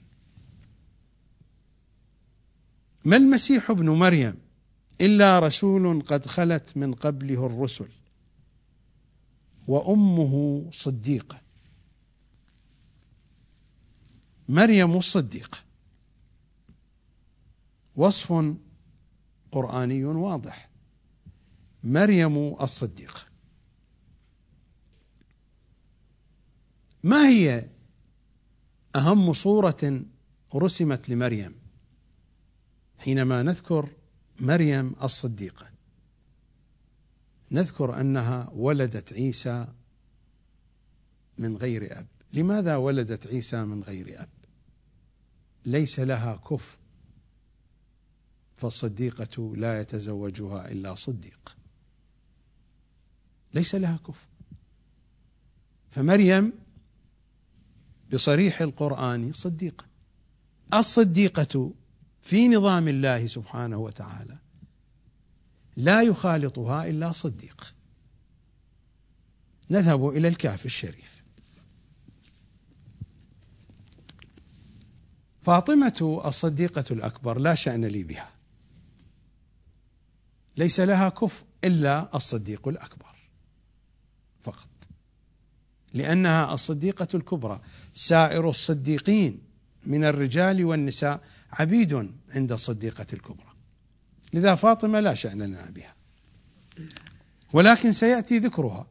ما المسيح ابن مريم إلا رسول قد خلت من قبله الرسل وأمه صديقة. مريم الصديقة وصف قرآني واضح، مريم الصديقة. ما هي أهم صورة رسمت لمريم حينما نذكر مريم الصديقة؟ نذكر أنها ولدت عيسى من غير أب. لماذا ولدت عيسى من غير أب؟ ليس لها كفء، فالصديقة لا يتزوجها إلا صديق، ليس لها كفء. فمريم بصريح القرآن صديقة. الصديقة في نظام الله سبحانه وتعالى لا يخالطها إلا صديق. نذهب إلى الكهف الشريف. فاطمة الصديقة الأكبر لا شأن لي بها، ليس لها كفء إلا الصديق الأكبر فقط، لأنها الصديقة الكبرى. سائر الصديقين من الرجال والنساء عبيد عند الصديقة الكبرى، لذا فاطمة لا شأن لنا بها، ولكن سيأتي ذكرها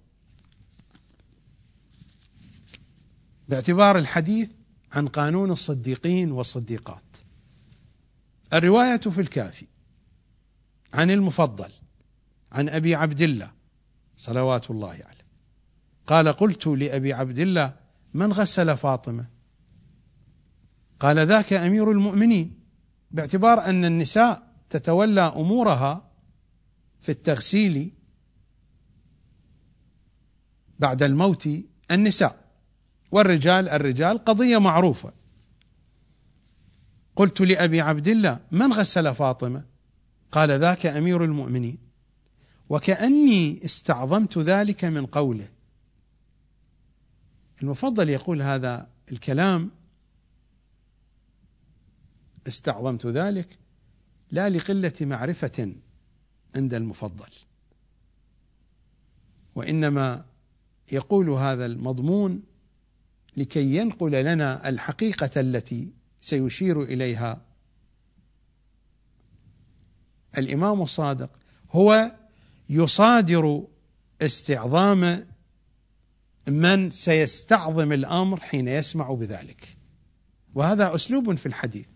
باعتبار الحديث عن قانون الصديقين والصديقات. الرواية في الكافي عن المفضل عن أبي عبد الله صلوات الله عليه قال: قلت لأبي عبد الله: من غسل فاطمة؟ قال: ذاك أمير المؤمنين، باعتبار أن النساء تتولى أمورها في التغسيل بعد الموت النساء، والرجال قضية معروفة. قلت لأبي عبد الله: من غسل فاطمة؟ قال: ذاك أمير المؤمنين. وكأني استعظمت ذلك من قوله. المفضل يقول هذا الكلام: استعظمت ذلك لا لقلة معرفة عند المفضل، وإنما يقول هذا المضمون لكي ينقل لنا الحقيقة التي سيشير إليها الإمام الصادق. هو يصادر استعظام من سيستعظم الأمر حين يسمع بذلك، وهذا أسلوب في الحديث.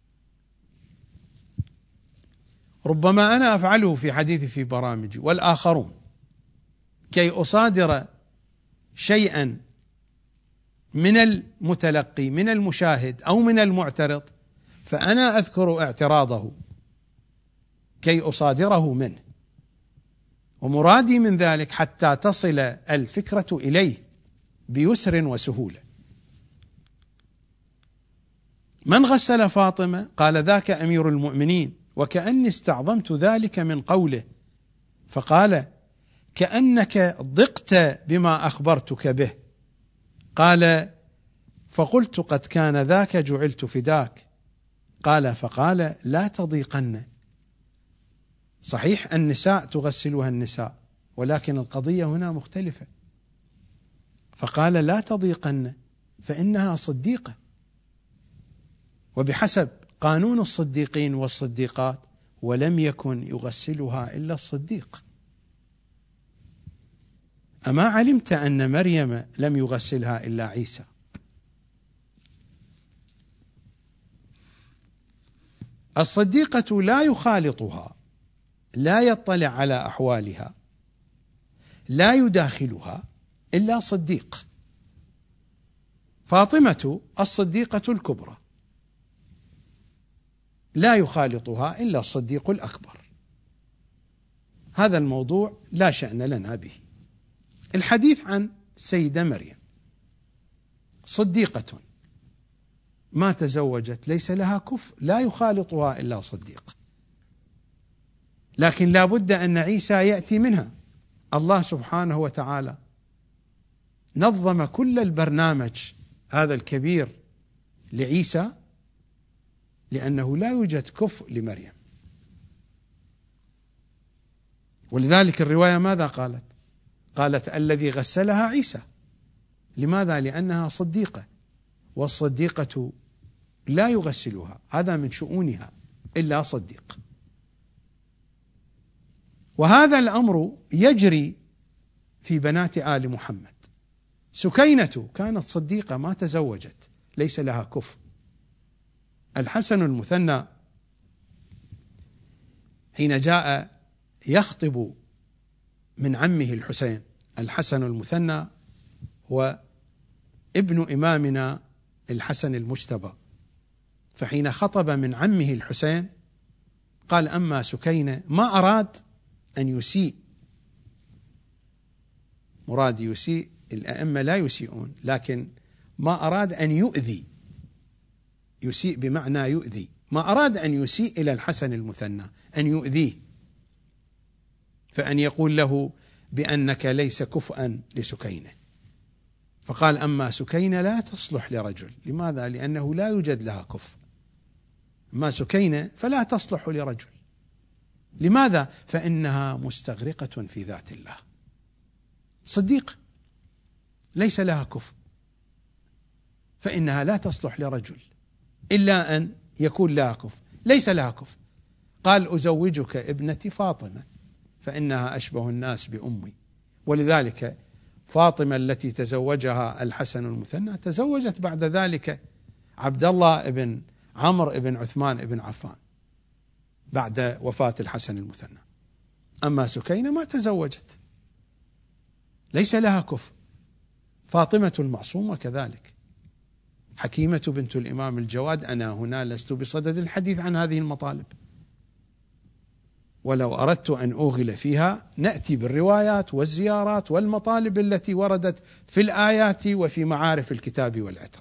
ربما أنا أفعله في حديثي في برامجي والآخرون كي أصادر شيئا من المتلقي من المشاهد أو من المعترض، فأنا أذكر اعتراضه كي أصادره منه، ومرادي من ذلك حتى تصل الفكرة إليه بيسر وسهولة. من غسل فاطمة؟ قال: ذاك أمير المؤمنين. وكأني استعظمت ذلك من قوله، فقال: كأنك ضقت بما أخبرتك به. قال: فقلت: قد كان ذاك جعلت فداك. قال: فقال: لا تضيقن. صحيح النساء تغسلها النساء، ولكن القضية هنا مختلفة. فقال لا تضيقن فإنها صديقة، وبحسب قانون الصديقين والصديقات ولم يكن يغسلها إلا الصديق. أما علمت أن مريم لم يغسلها إلا عيسى؟ الصديقة لا يخالطها، لا يطلع على أحوالها، لا يداخلها إلا صديق. فاطمة الصديقة الكبرى لا يخالطها إلا الصديق الأكبر. هذا الموضوع لا شأن لنا به. الحديث عن السيدة مريم صديقة ما تزوجت، ليس لها كفء، لا يخالطها إلا صديق، لكن لا بد أن عيسى يأتي منها. الله سبحانه وتعالى نظم كل البرنامج هذا الكبير لعيسى لأنه لا يوجد كفء لمريم. ولذلك الرواية ماذا قالت؟ قالت الذي غسلها عيسى. لماذا؟ لأنها صديقة، والصديقة لا يغسلها، هذا من شؤونها إلا صديق. وهذا الأمر يجري في بنات آل محمد. سكينة كانت صديقة ما تزوجت، ليس لها كفء. الحسن المثنى حين جاء يخطب من عمه الحسين، الحسن المثنى هو ابن إمامنا الحسن المجتبى، فحين خطب من عمه الحسين قال أما سكينة ما أراد أن يسيء، مراد يسيء، الأئمة لا يسيئون، لكن ما أراد أن يؤذي، يسيء بمعنى يؤذي، ما أراد أن يسيء إلى الحسن المثنى، أن يؤذيه، فأن يقول له بأنك ليس كفءا لسكينة. فقال أما سكينة لا تصلح لرجل. لماذا؟ لأنه لا يوجد لها كفء. أما سكينة فلا تصلح لرجل. لماذا؟ فإنها مستغرقة في ذات الله، صديق ليس لها كفء، فإنها لا تصلح لرجل إلا أن يكون لها كفء، ليس لها كفء. قال أزوجك ابنتي فاطمة فإنها أشبه الناس بأمي. ولذلك فاطمة التي تزوجها الحسن المثنى تزوجت بعد ذلك عبد الله بن عمرو بن عثمان بن عفان بعد وفاة الحسن المثنى. أما سكينة ما تزوجت، ليس لها كفء. فاطمة المعصومة كذلك. حكيمة بنت الإمام الجواد أنا هنا لست بصدد الحديث عن هذه المطالب، ولو أردت أن أوغل فيها نأتي بالروايات والزيارات والمطالب التي وردت في الآيات وفي معارف الكتاب والعترة.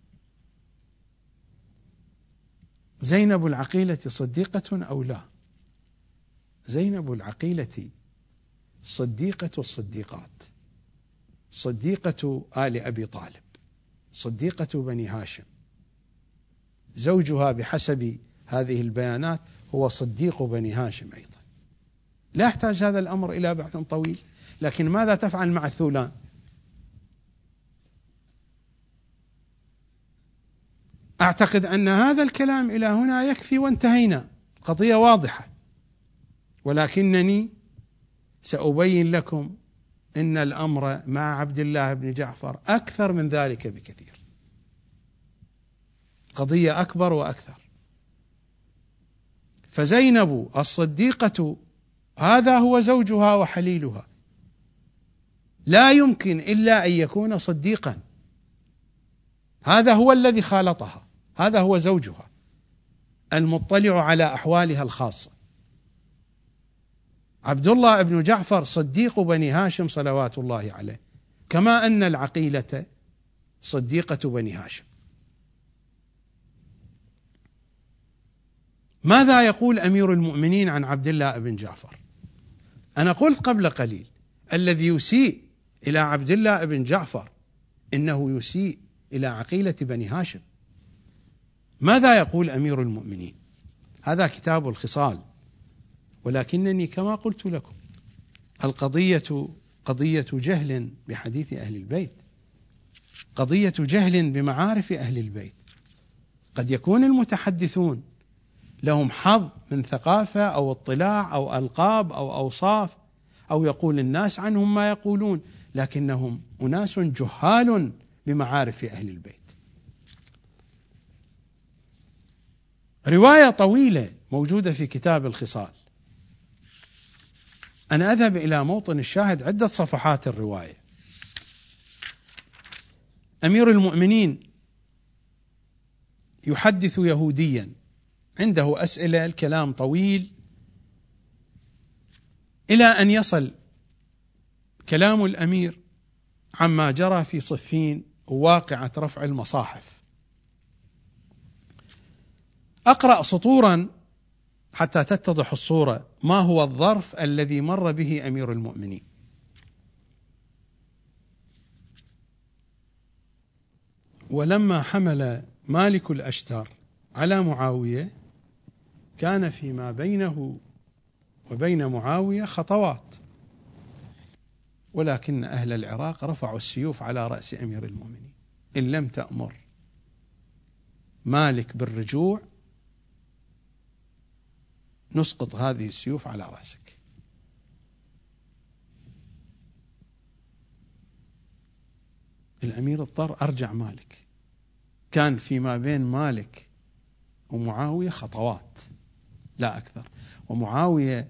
زينب العقيلة صديقة أو لا؟ زينب العقيلة صديقة الصديقات، صديقة آل أبي طالب، صديقة بني هاشم. زوجها بحسب هذه البيانات هو صديق بني هاشم أيضا. لا يحتاج هذا الأمر إلى بحث طويل. لكن ماذا تفعل مع الثولان؟ أعتقد أن هذا الكلام إلى هنا يكفي وانتهينا، قضية واضحة. ولكنني سأبين لكم إن الأمر مع عبد الله بن جعفر أكثر من ذلك بكثير، قضية أكبر وأكثر. فزينب الصديقة هذا هو زوجها وحليلها، لا يمكن إلا أن يكون صديقا، هذا هو الذي خالطها، هذا هو زوجها المطلع على أحوالها الخاصة. عبد الله بن جعفر صديق بني هاشم صلوات الله عليه، كما أن العقيلة صديقة بني هاشم. ماذا يقول أمير المؤمنين عن عبد الله بن جعفر؟ أنا قلت قبل قليل الذي يسيء إلى عبد الله بن جعفر إنه يسيء إلى عقيلة بني هاشم. ماذا يقول أمير المؤمنين؟ هذا كتاب الخصال، ولكنني كما قلت لكم القضية قضية جهل بحديث أهل البيت، قضية جهل بمعارف أهل البيت. قد يكون المتحدثون لهم حظ من ثقافة أو اطلاع أو ألقاب أو أوصاف، أو يقول الناس عنهم ما يقولون، لكنهم أناس جهال بمعارف أهل البيت. رواية طويلة موجودة في كتاب الخصال، أنا أذهب إلى موطن الشاهد عدة صفحات الرواية. أمير المؤمنين يحدث يهوديا، عنده أسئلة، الكلام طويل، إلى أن يصل كلام الأمير عما جرى في صفين وواقعة رفع المصاحف. أقرأ سطورا حتى تتضح الصورة، ما هو الظرف الذي مر به أمير المؤمنين. ولما حمل مالك الأشتر على معاوية كان فيما بينه وبين معاوية خطوات، ولكن أهل العراق رفعوا السيوف على رأس أمير المؤمنين، إن لم تأمر مالك بالرجوع نسقط هذه السيوف على رأسك. الأمير اضطر أرجع مالك. كان فيما بين مالك ومعاوية خطوات لا أكثر، ومعاوية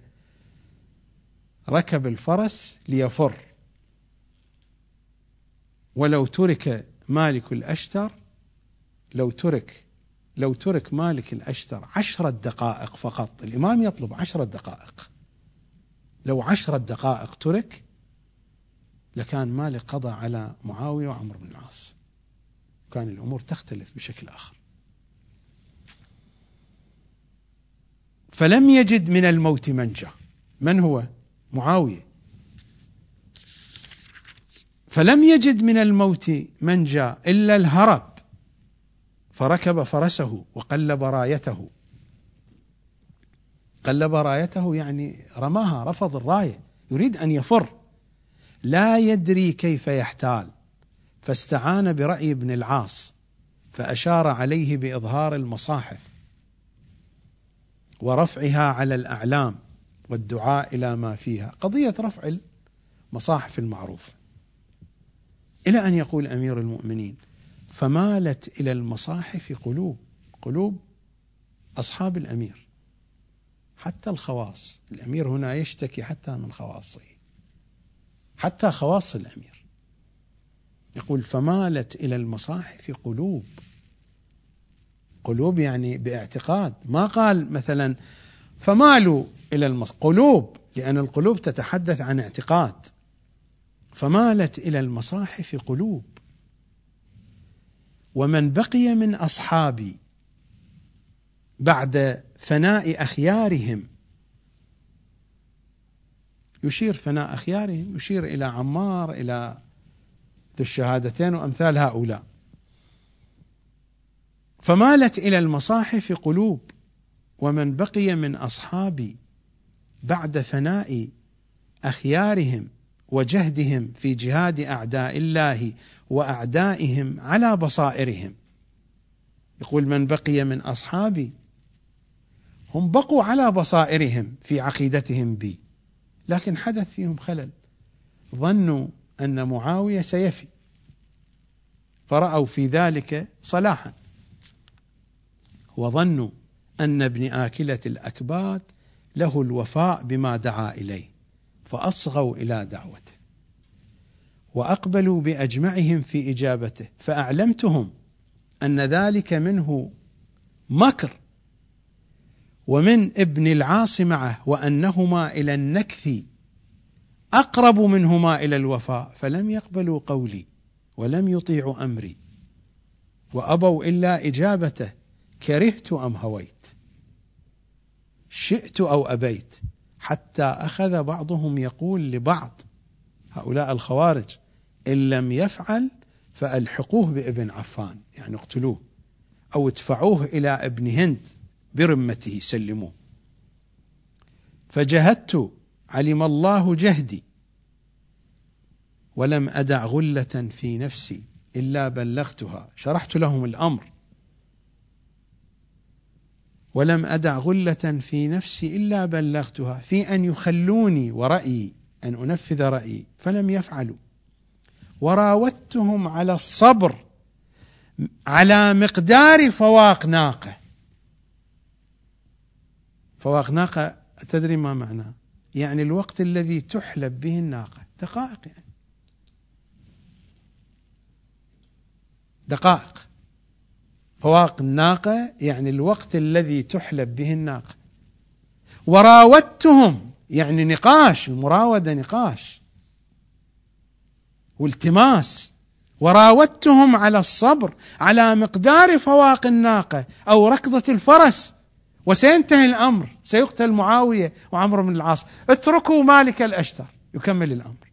ركب الفرس ليفر، ولو ترك مالك الأشتر لو ترك مالك الأشتر 10 دقائق فقط، الإمام يطلب 10 دقائق، لو 10 دقائق ترك لكان مالك قضى على معاوية وعمرو بن العاص، كان الأمور تختلف بشكل آخر. فلم يجد من الموت منجا. من هو؟ معاوية. فلم يجد من الموت منجا إلا الهرب، فركب فرسه وقلب رايته. قلب رايته يعني رماها، رفض الراية، يريد أن يفر، لا يدري كيف يحتال، فاستعان برأي ابن العاص فأشار عليه بإظهار المصاحف ورفعها على الأعلام والدعاء إلى ما فيها، قضية رفع المصاحف المعروفة، إلى أن يقول أمير المؤمنين: فمالت إلى المصاحف قلوب أصحاب الأمير، حتى الخواص. الأمير هنا يشتكي حتى من خواصه، حتى خواص الأمير. يقول: فمالت إلى المصاحف قلوب يعني باعتقاد، ما قال مثلا فمالوا إلى قلوب، لأن القلوب تتحدث عن اعتقاد. فمالت إلى المصاحف قلوب، ومن بقي من أصحابي بعد فناء أخيارهم، يشير فناء أخيارهم يشير إلى عمار، إلى ذو الشهادتين وأمثال هؤلاء. فمالت إلى المصاحف قلوب، ومن بقي من أصحابي بعد فناء أخيارهم وجهدهم في جهاد أعداء الله وأعدائهم على بصائرهم. يقول: من بقي من أصحابي، هم بقوا على بصائرهم في عقيدتهم بي، لكن حدث فيهم خلل، ظنوا أن معاوية سيفي، فرأوا في ذلك صلاحا، وظنوا أن ابن آكلة الأكباد له الوفاء بما دعا إليه، فأصغوا إلى دعوته وأقبلوا بأجمعهم في إجابته، فأعلمتهم أن ذلك منه مكر ومن ابن العاص معه، وأنهما إلى النكث أقرب منهما إلى الوفاء، فلم يقبلوا قولي ولم يطيعوا أمري، وأبوا إلا إجابته، كرهت أم هويت، شئت أو أبيت، حتى أخذ بعضهم يقول لبعض، هؤلاء الخوارج: إن لم يفعل فألحقوه بابن عفان، يعني اقتلوه، أو ادفعوه إلى ابن هند برمته، سلموه. فجهدت علم الله جهدي ولم أدع غلة في نفسي إلا بلغتها. شرحت لهم الأمر، ولم أدع غلة في نفسي إلا بلغتها، في أن يخلوني ورأيي أن أنفذ رأيي فلم يفعلوا. وراودتهم على الصبر على مقدار فواق ناقة. فواق ناقة تدري ما معناه؟ يعني الوقت الذي تحلب به الناقة، دقائق، يعني دقائق. فواق الناقة يعني الوقت الذي تحلب به الناقة. وراودتهم يعني نقاش، المراودة نقاش والتماس. وراودتهم على الصبر على مقدار فواق الناقة أو ركضة الفرس، وسينتهي الأمر، سيقتل معاوية وعمرو بن العاص، اتركوا مالك الأشتر يكمل الأمر.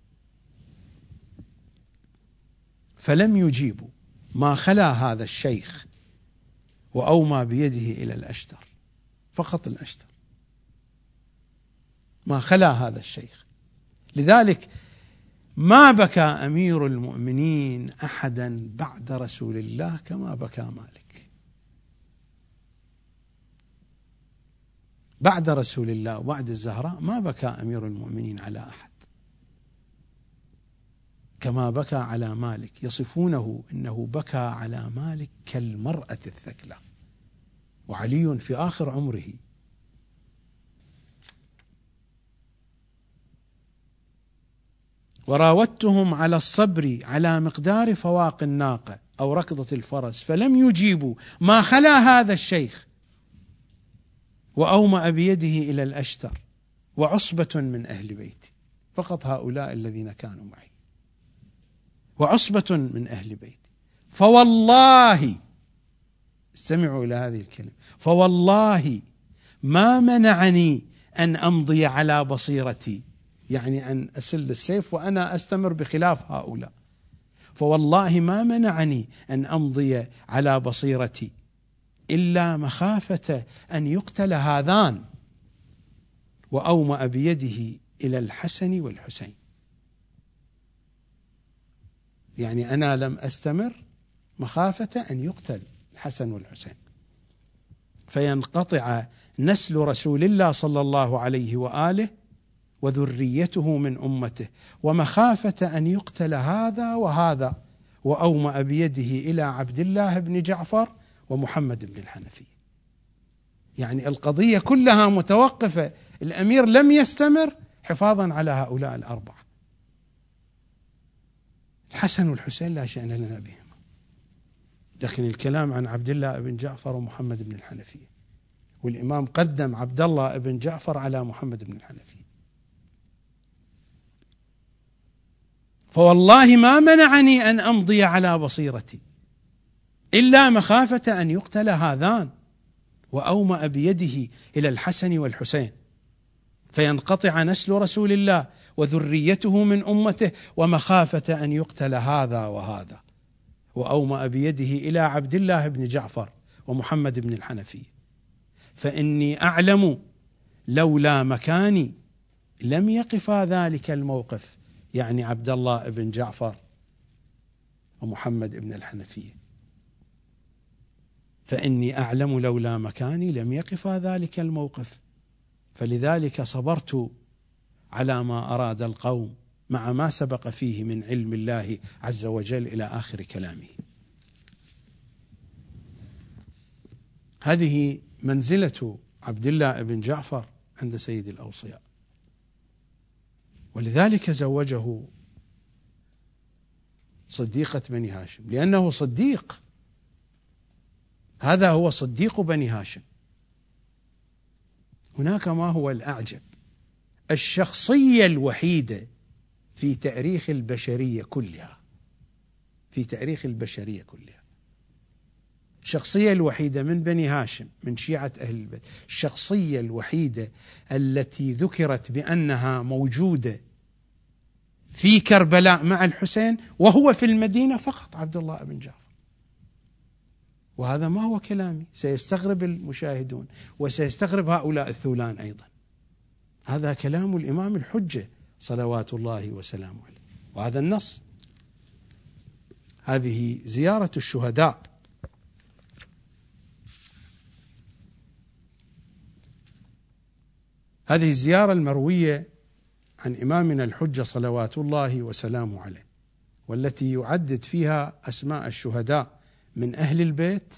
فلم يجيبوا، ما خلا هذا الشيخ وأومى بيده إلى الأشتر، فقط الأشتر، ما خلا هذا الشيخ. لذلك ما بكى أمير المؤمنين أحدا بعد رسول الله كما بكى مالك. بعد رسول الله وبعد الزهراء ما بكى أمير المؤمنين على أحد كما بكى على مالك. يصفونه أنه بكى على مالك كالمرأة الثكلى، وعلي في آخر عمره. وراودتهم على الصبر على مقدار فواق الناقة أو ركضة الفرس فلم يجيبوا، ما خلا هذا الشيخ وأومأ بيده إلى الأشتر وعصبة من أهل بيتي، فقط هؤلاء الذين كانوا معي، وعصبة من أهل بيتي. فوالله، استمعوا إلى هذه الكلمة، فوالله ما منعني أن أمضي على بصيرتي، يعني أن أسل السيف وأنا أستمر بخلاف هؤلاء. فوالله ما منعني أن أمضي على بصيرتي إلا مخافة أن يقتل هذان. وأومأ بيده إلى الحسن والحسين، يعني أنا لم أستمر مخافة أن يقتل الحسن والحسين فينقطع نسل رسول الله صلى الله عليه وآله وذريته من أمته، ومخافة أن يقتل هذا وهذا. وأومأ بيده إلى عبد الله بن جعفر ومحمد بن الحنفية. يعني القضية كلها متوقفة، الأمير لم يستمر حفاظا على هؤلاء الأربعة. الحسن والحسين لا شأن لنا بهما، لكن الكلام عن عبد الله بن جعفر ومحمد بن الحنفية، والإمام قدم عبد الله بن جعفر على محمد بن الحنفية. فوالله ما منعني أن أمضي على بصيرتي إلا مخافة أن يقتل هذان. وأومأ بيده إلى الحسن والحسين فينقطع نسل رسول الله وذريته من أمته، ومخافة أن يقتل هذا وهذا. وأومأ بيده إلى عبد الله بن جعفر ومحمد بن الحنفية، فإني أعلم لولا مكاني لم يقفا ذلك الموقف، يعني عبد الله بن جعفر ومحمد بن الحنفية. فإني أعلم لولا مكاني لم يقفا ذلك الموقف، فلذلك صبرت على ما أراد القوم مع ما سبق فيه من علم الله عز وجل إلى آخر كلامه. هذه منزلة عبد الله بن جعفر عند سيد الأوصياء، ولذلك زوجه صديقة بني هاشم، لأنه صديق، هذا هو صديق بني هاشم. هناك ما هو الأعجب، الشخصية الوحيدة في تاريخ البشرية كلها، في تاريخ البشرية كلها، الشخصية الوحيدة من بني هاشم من شيعة أهل البيت، الشخصية الوحيدة التي ذكرت بأنها موجودة في كربلاء مع الحسين وهو في المدينة فقط عبد الله بن جعفر. وهذا ما هو كلامي، سيستغرب المشاهدون وسيستغرب هؤلاء الثولان أيضا. هذا كلام الإمام الحجة صلوات الله وسلامه عليه، وهذا النص. هذه زيارة الشهداء. هذه الزيارة المروية عن إمامنا الحجة صلوات الله وسلامه عليه، والتي يعدد فيها أسماء الشهداء من أهل البيت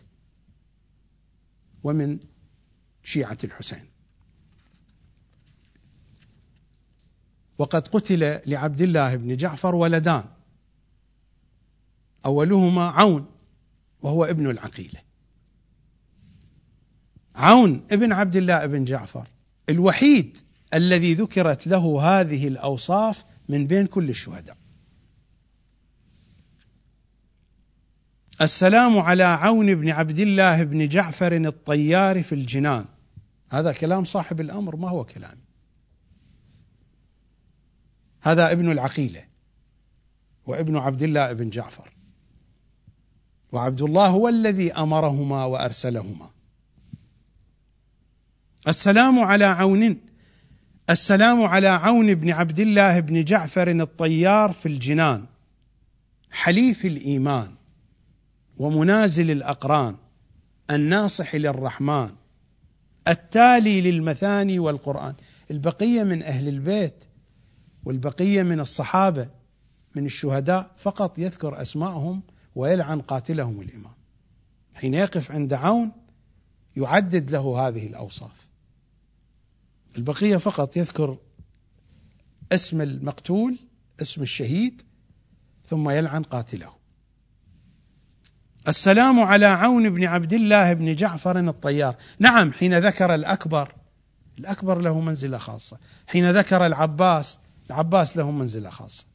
ومن شيعة الحسين. وقد قتل لعبد الله بن جعفر ولدان، أولهما عون وهو ابن العقيلة. عون ابن عبد الله بن جعفر الوحيد الذي ذكرت له هذه الأوصاف من بين كل الشهداء. السلام على عون بن عبد الله بن جعفر الطيار في الجنان. هذا كلام صاحب الأمر، ما هو كلام. هذا ابن العقيلة وابن عبد الله بن جعفر، وعبد الله هو الذي أمرهما وأرسلهما. السلام على عون بن عبد الله بن جعفر الطيار في الجنان، حليف الإيمان ومنازل الأقران، الناصح للرحمن، التالي للمثاني والقرآن. البقية من أهل البيت والبقية من الصحابة من الشهداء فقط يذكر أسماءهم ويلعن قاتلهم الإمام. حين يقف عند عون يعدد له هذه الأوصاف. البقية فقط يذكر اسم المقتول، اسم الشهيد، ثم يلعن قاتله. السلام على عون بن عبد الله بن جعفر الطيار. نعم، حين ذكر الأكبر له منزلة خاصة، حين ذكر العباس له منزلة خاصة.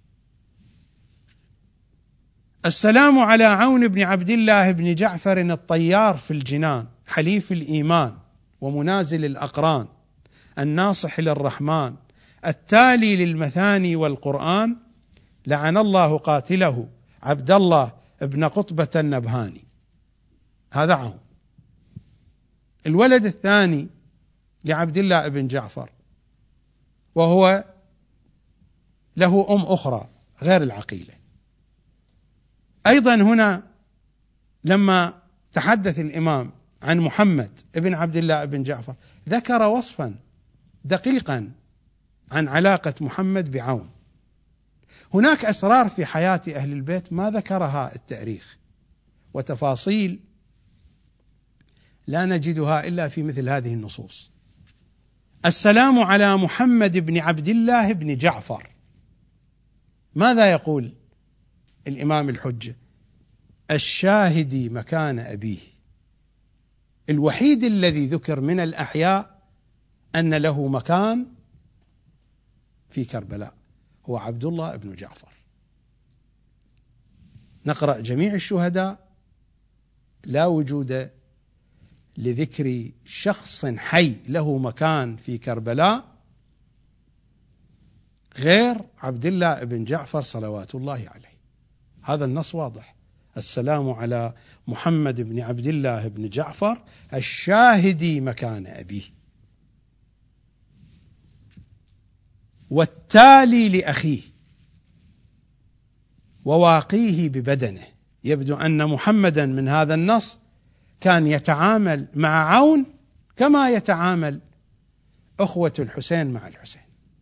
السلام على عون بن عبد الله بن جعفر الطيار في الجنان، حليف الإيمان ومنازل الأقران، الناصح للرحمن، التالي للمثاني والقرآن، لعن الله قاتله عبد الله ابن قطبة النبهاني. هذا عون. الولد الثاني لعبد الله بن جعفر، وهو له أم أخرى غير العقيلة. أيضا هنا لما تحدث الإمام عن محمد ابن عبد الله بن جعفر ذكر وصفا دقيقا عن علاقة محمد بعون. هناك أسرار في حياة أهل البيت ما ذكرها التاريخ، وتفاصيل لا نجدها إلا في مثل هذه النصوص. السلام على محمد بن عبد الله بن جعفر. ماذا يقول الإمام الحجة؟ الشاهد مكان أبيه، الوحيد الذي ذكر من الأحياء أن له مكان في كربلاء هو عبد الله بن جعفر. نقرأ جميع الشهداء لا وجود لذكر شخص حي له مكان في كربلاء غير عبد الله بن جعفر صلوات الله عليه. هذا النص واضح. السلام على محمد بن عبد الله بن جعفر الشاهد مكان أبيه، والتالي لأخيه، وواقيه ببدنه. يبدو أن محمدا من هذا النص كان يتعامل مع عون كما يتعامل أخوة الحسين مع الحسين.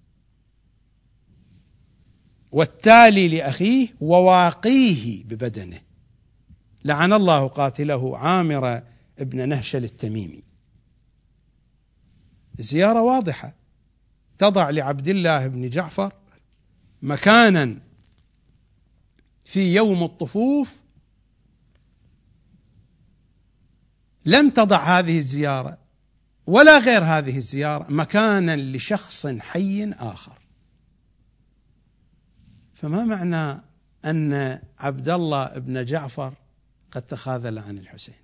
والتالي لأخيه وواقيه ببدنه، لعن الله قاتله عامر ابن نهشل التميمي. زيارة واضحة تضع لعبد الله بن جعفر مكانا في يوم الطفوف لم تضع هذه الزيارة ولا غير هذه الزيارة مكانا لشخص حي آخر. فما معنى أن عبد الله بن جعفر قد تخاذل عن الحسين؟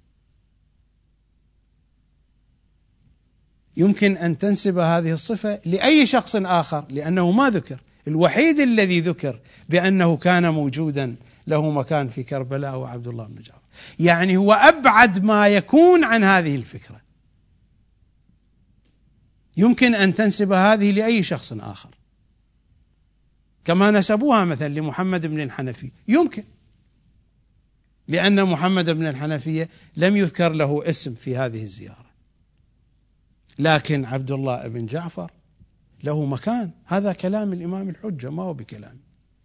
يمكن أن تنسب هذه الصفة لأي شخص آخر، لأنه ما ذكر. الوحيد الذي ذكر بأنه كان موجودا له مكان في كربلاء هو عبد الله بن جعفر، يعني هو أبعد ما يكون عن هذه الفكرة. يمكن أن تنسب هذه لأي شخص آخر، كما نسبوها مثلا لمحمد بن الحنفية، يمكن، لأن محمد بن الحنفية لم يذكر له اسم في هذه الزيارة، لكن عبد الله بن جعفر له مكان. هذا كلام الإمام الحجة، ما هو بكلام.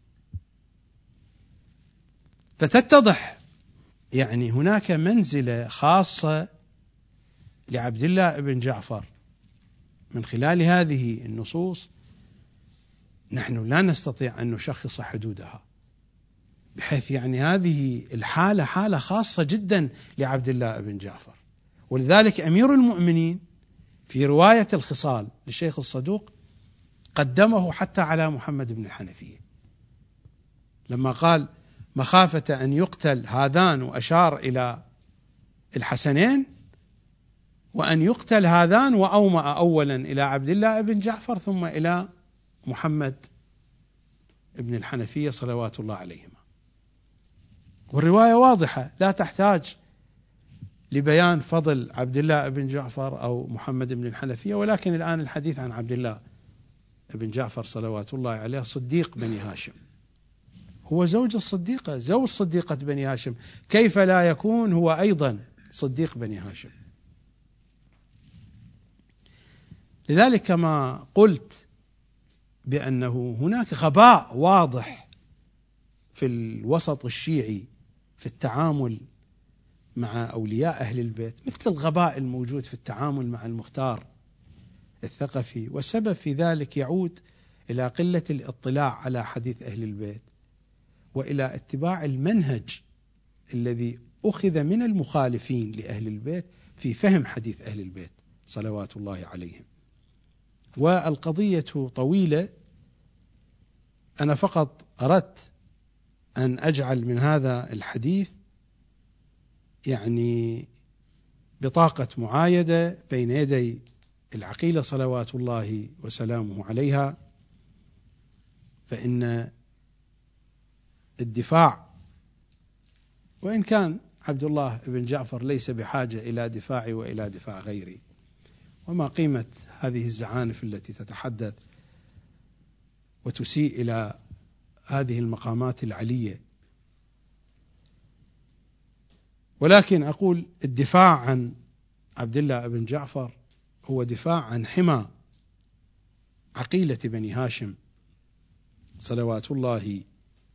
فتتضح يعني هناك منزلة خاصة لعبد الله بن جعفر من خلال هذه النصوص. نحن لا نستطيع أن نشخص حدودها، بحيث يعني هذه الحالة حالة خاصة جدا لعبد الله بن جعفر. ولذلك أمير المؤمنين في رواية الخصال للشيخ الصدوق قدمه حتى على محمد بن الحنفية، لما قال مخافة أن يقتل هذان، وأشار إلى الحسنين، وأن يقتل هذان، وأومأ أولا إلى عبد الله بن جعفر ثم إلى محمد بن الحنفية صلوات الله عليهما. والرواية واضحة لا تحتاج لبيان فضل عبد الله بن جعفر أو محمد بن الحنفية، ولكن الآن الحديث عن عبد الله بن جعفر صلوات الله عليه صديق بني هاشم، هو زوج الصديقة، زوج صديقة بني هاشم، كيف لا يكون هو أيضا صديق بني هاشم؟ لذلك كما قلت بأنه هناك غباء واضح في الوسط الشيعي في التعامل مع أولياء أهل البيت، مثل الغباء الموجود في التعامل مع المختار الثقفي، والسبب في ذلك يعود إلى قلة الاطلاع على حديث أهل البيت، وإلى اتباع المنهج الذي أخذ من المخالفين لأهل البيت في فهم حديث أهل البيت صلوات الله عليهم. والقضية طويلة، أنا فقط أردت أن أجعل من هذا الحديث يعني بطاقة معايدة بين يدي العقيلة صلوات الله وسلامه عليها. فإن الدفاع، وإن كان عبد الله بن جعفر ليس بحاجة إلى دفاعي وإلى دفاع غيري، وما قيمة هذه الزعانف التي تتحدث وتسيء إلى هذه المقامات العلية، ولكن أقول الدفاع عن عبد الله بن جعفر هو دفاع عن حمى عقيلة بني هاشم صلوات الله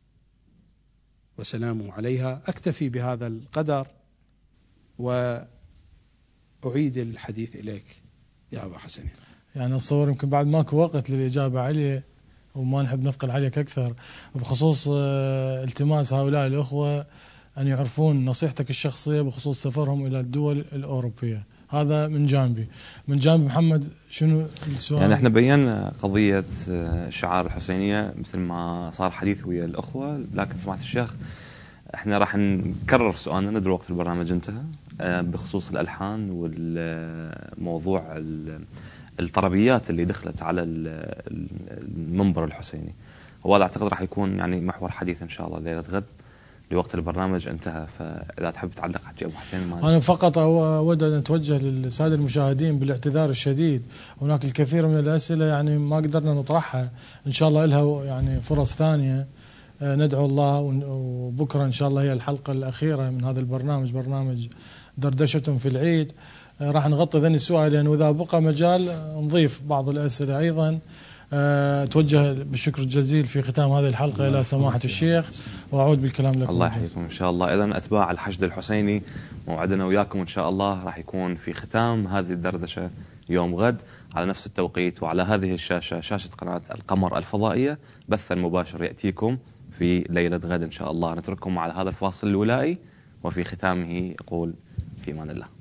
وسلامه عليها. أكتفي بهذا القدر وأعيد الحديث إليك يا أبا حسن. يعني أتصور يمكن بعد ماكو وقت للإجابة عليه، وما نحب نثقل عليك أكثر بخصوص التماس هؤلاء الأخوة أن يعرفون نصيحتك الشخصية بخصوص سفرهم إلى الدول الأوروبية. هذا من جانبي. من جانب محمد شنو السؤال؟ يعني احنا بينا قضية شعار الحسينية مثل ما صار حديث ويا الأخوة، لكن سمعت الشيخ احنا راح نكرر سؤالنا، ندري وقت البرنامج انتهى، بخصوص الألحان والموضوع الطربيات اللي دخلت على المنبر الحسيني. وهذا اعتقد راح يكون يعني محور حديث ان شاء الله ليلة غد، لوقت البرنامج انتهى. فإذا تحب تعلق حجي أبو حسين. أنا فقط أود أن أتوجه للسادة المشاهدين بالاعتذار الشديد، هناك الكثير من الأسئلة يعني ما قدرنا نطرحها، إن شاء الله لها يعني فرص ثانية. ندعو الله، وبكرة إن شاء الله هي الحلقة الأخيرة من هذا البرنامج، برنامج دردشة في العيد. راح نغطي ذني السؤال، يعني وإذا بقى مجال نضيف بعض الأسئلة أيضا. توجه بالشكر الجزيل في ختام هذه الحلقة إلى سماحة الشيخ، وأعود بالكلام لكم. الله يحييكم إن شاء الله. إذن أتباع الحشد الحسيني، موعدنا وياكم إن شاء الله راح يكون في ختام هذه الدردشة يوم غد على نفس التوقيت وعلى هذه الشاشة، شاشة قناة القمر الفضائية. بثا مباشر يأتيكم في ليلة غد إن شاء الله. نترككم على هذا الفاصل الولائي، وفي ختامه يقول في أمان الله.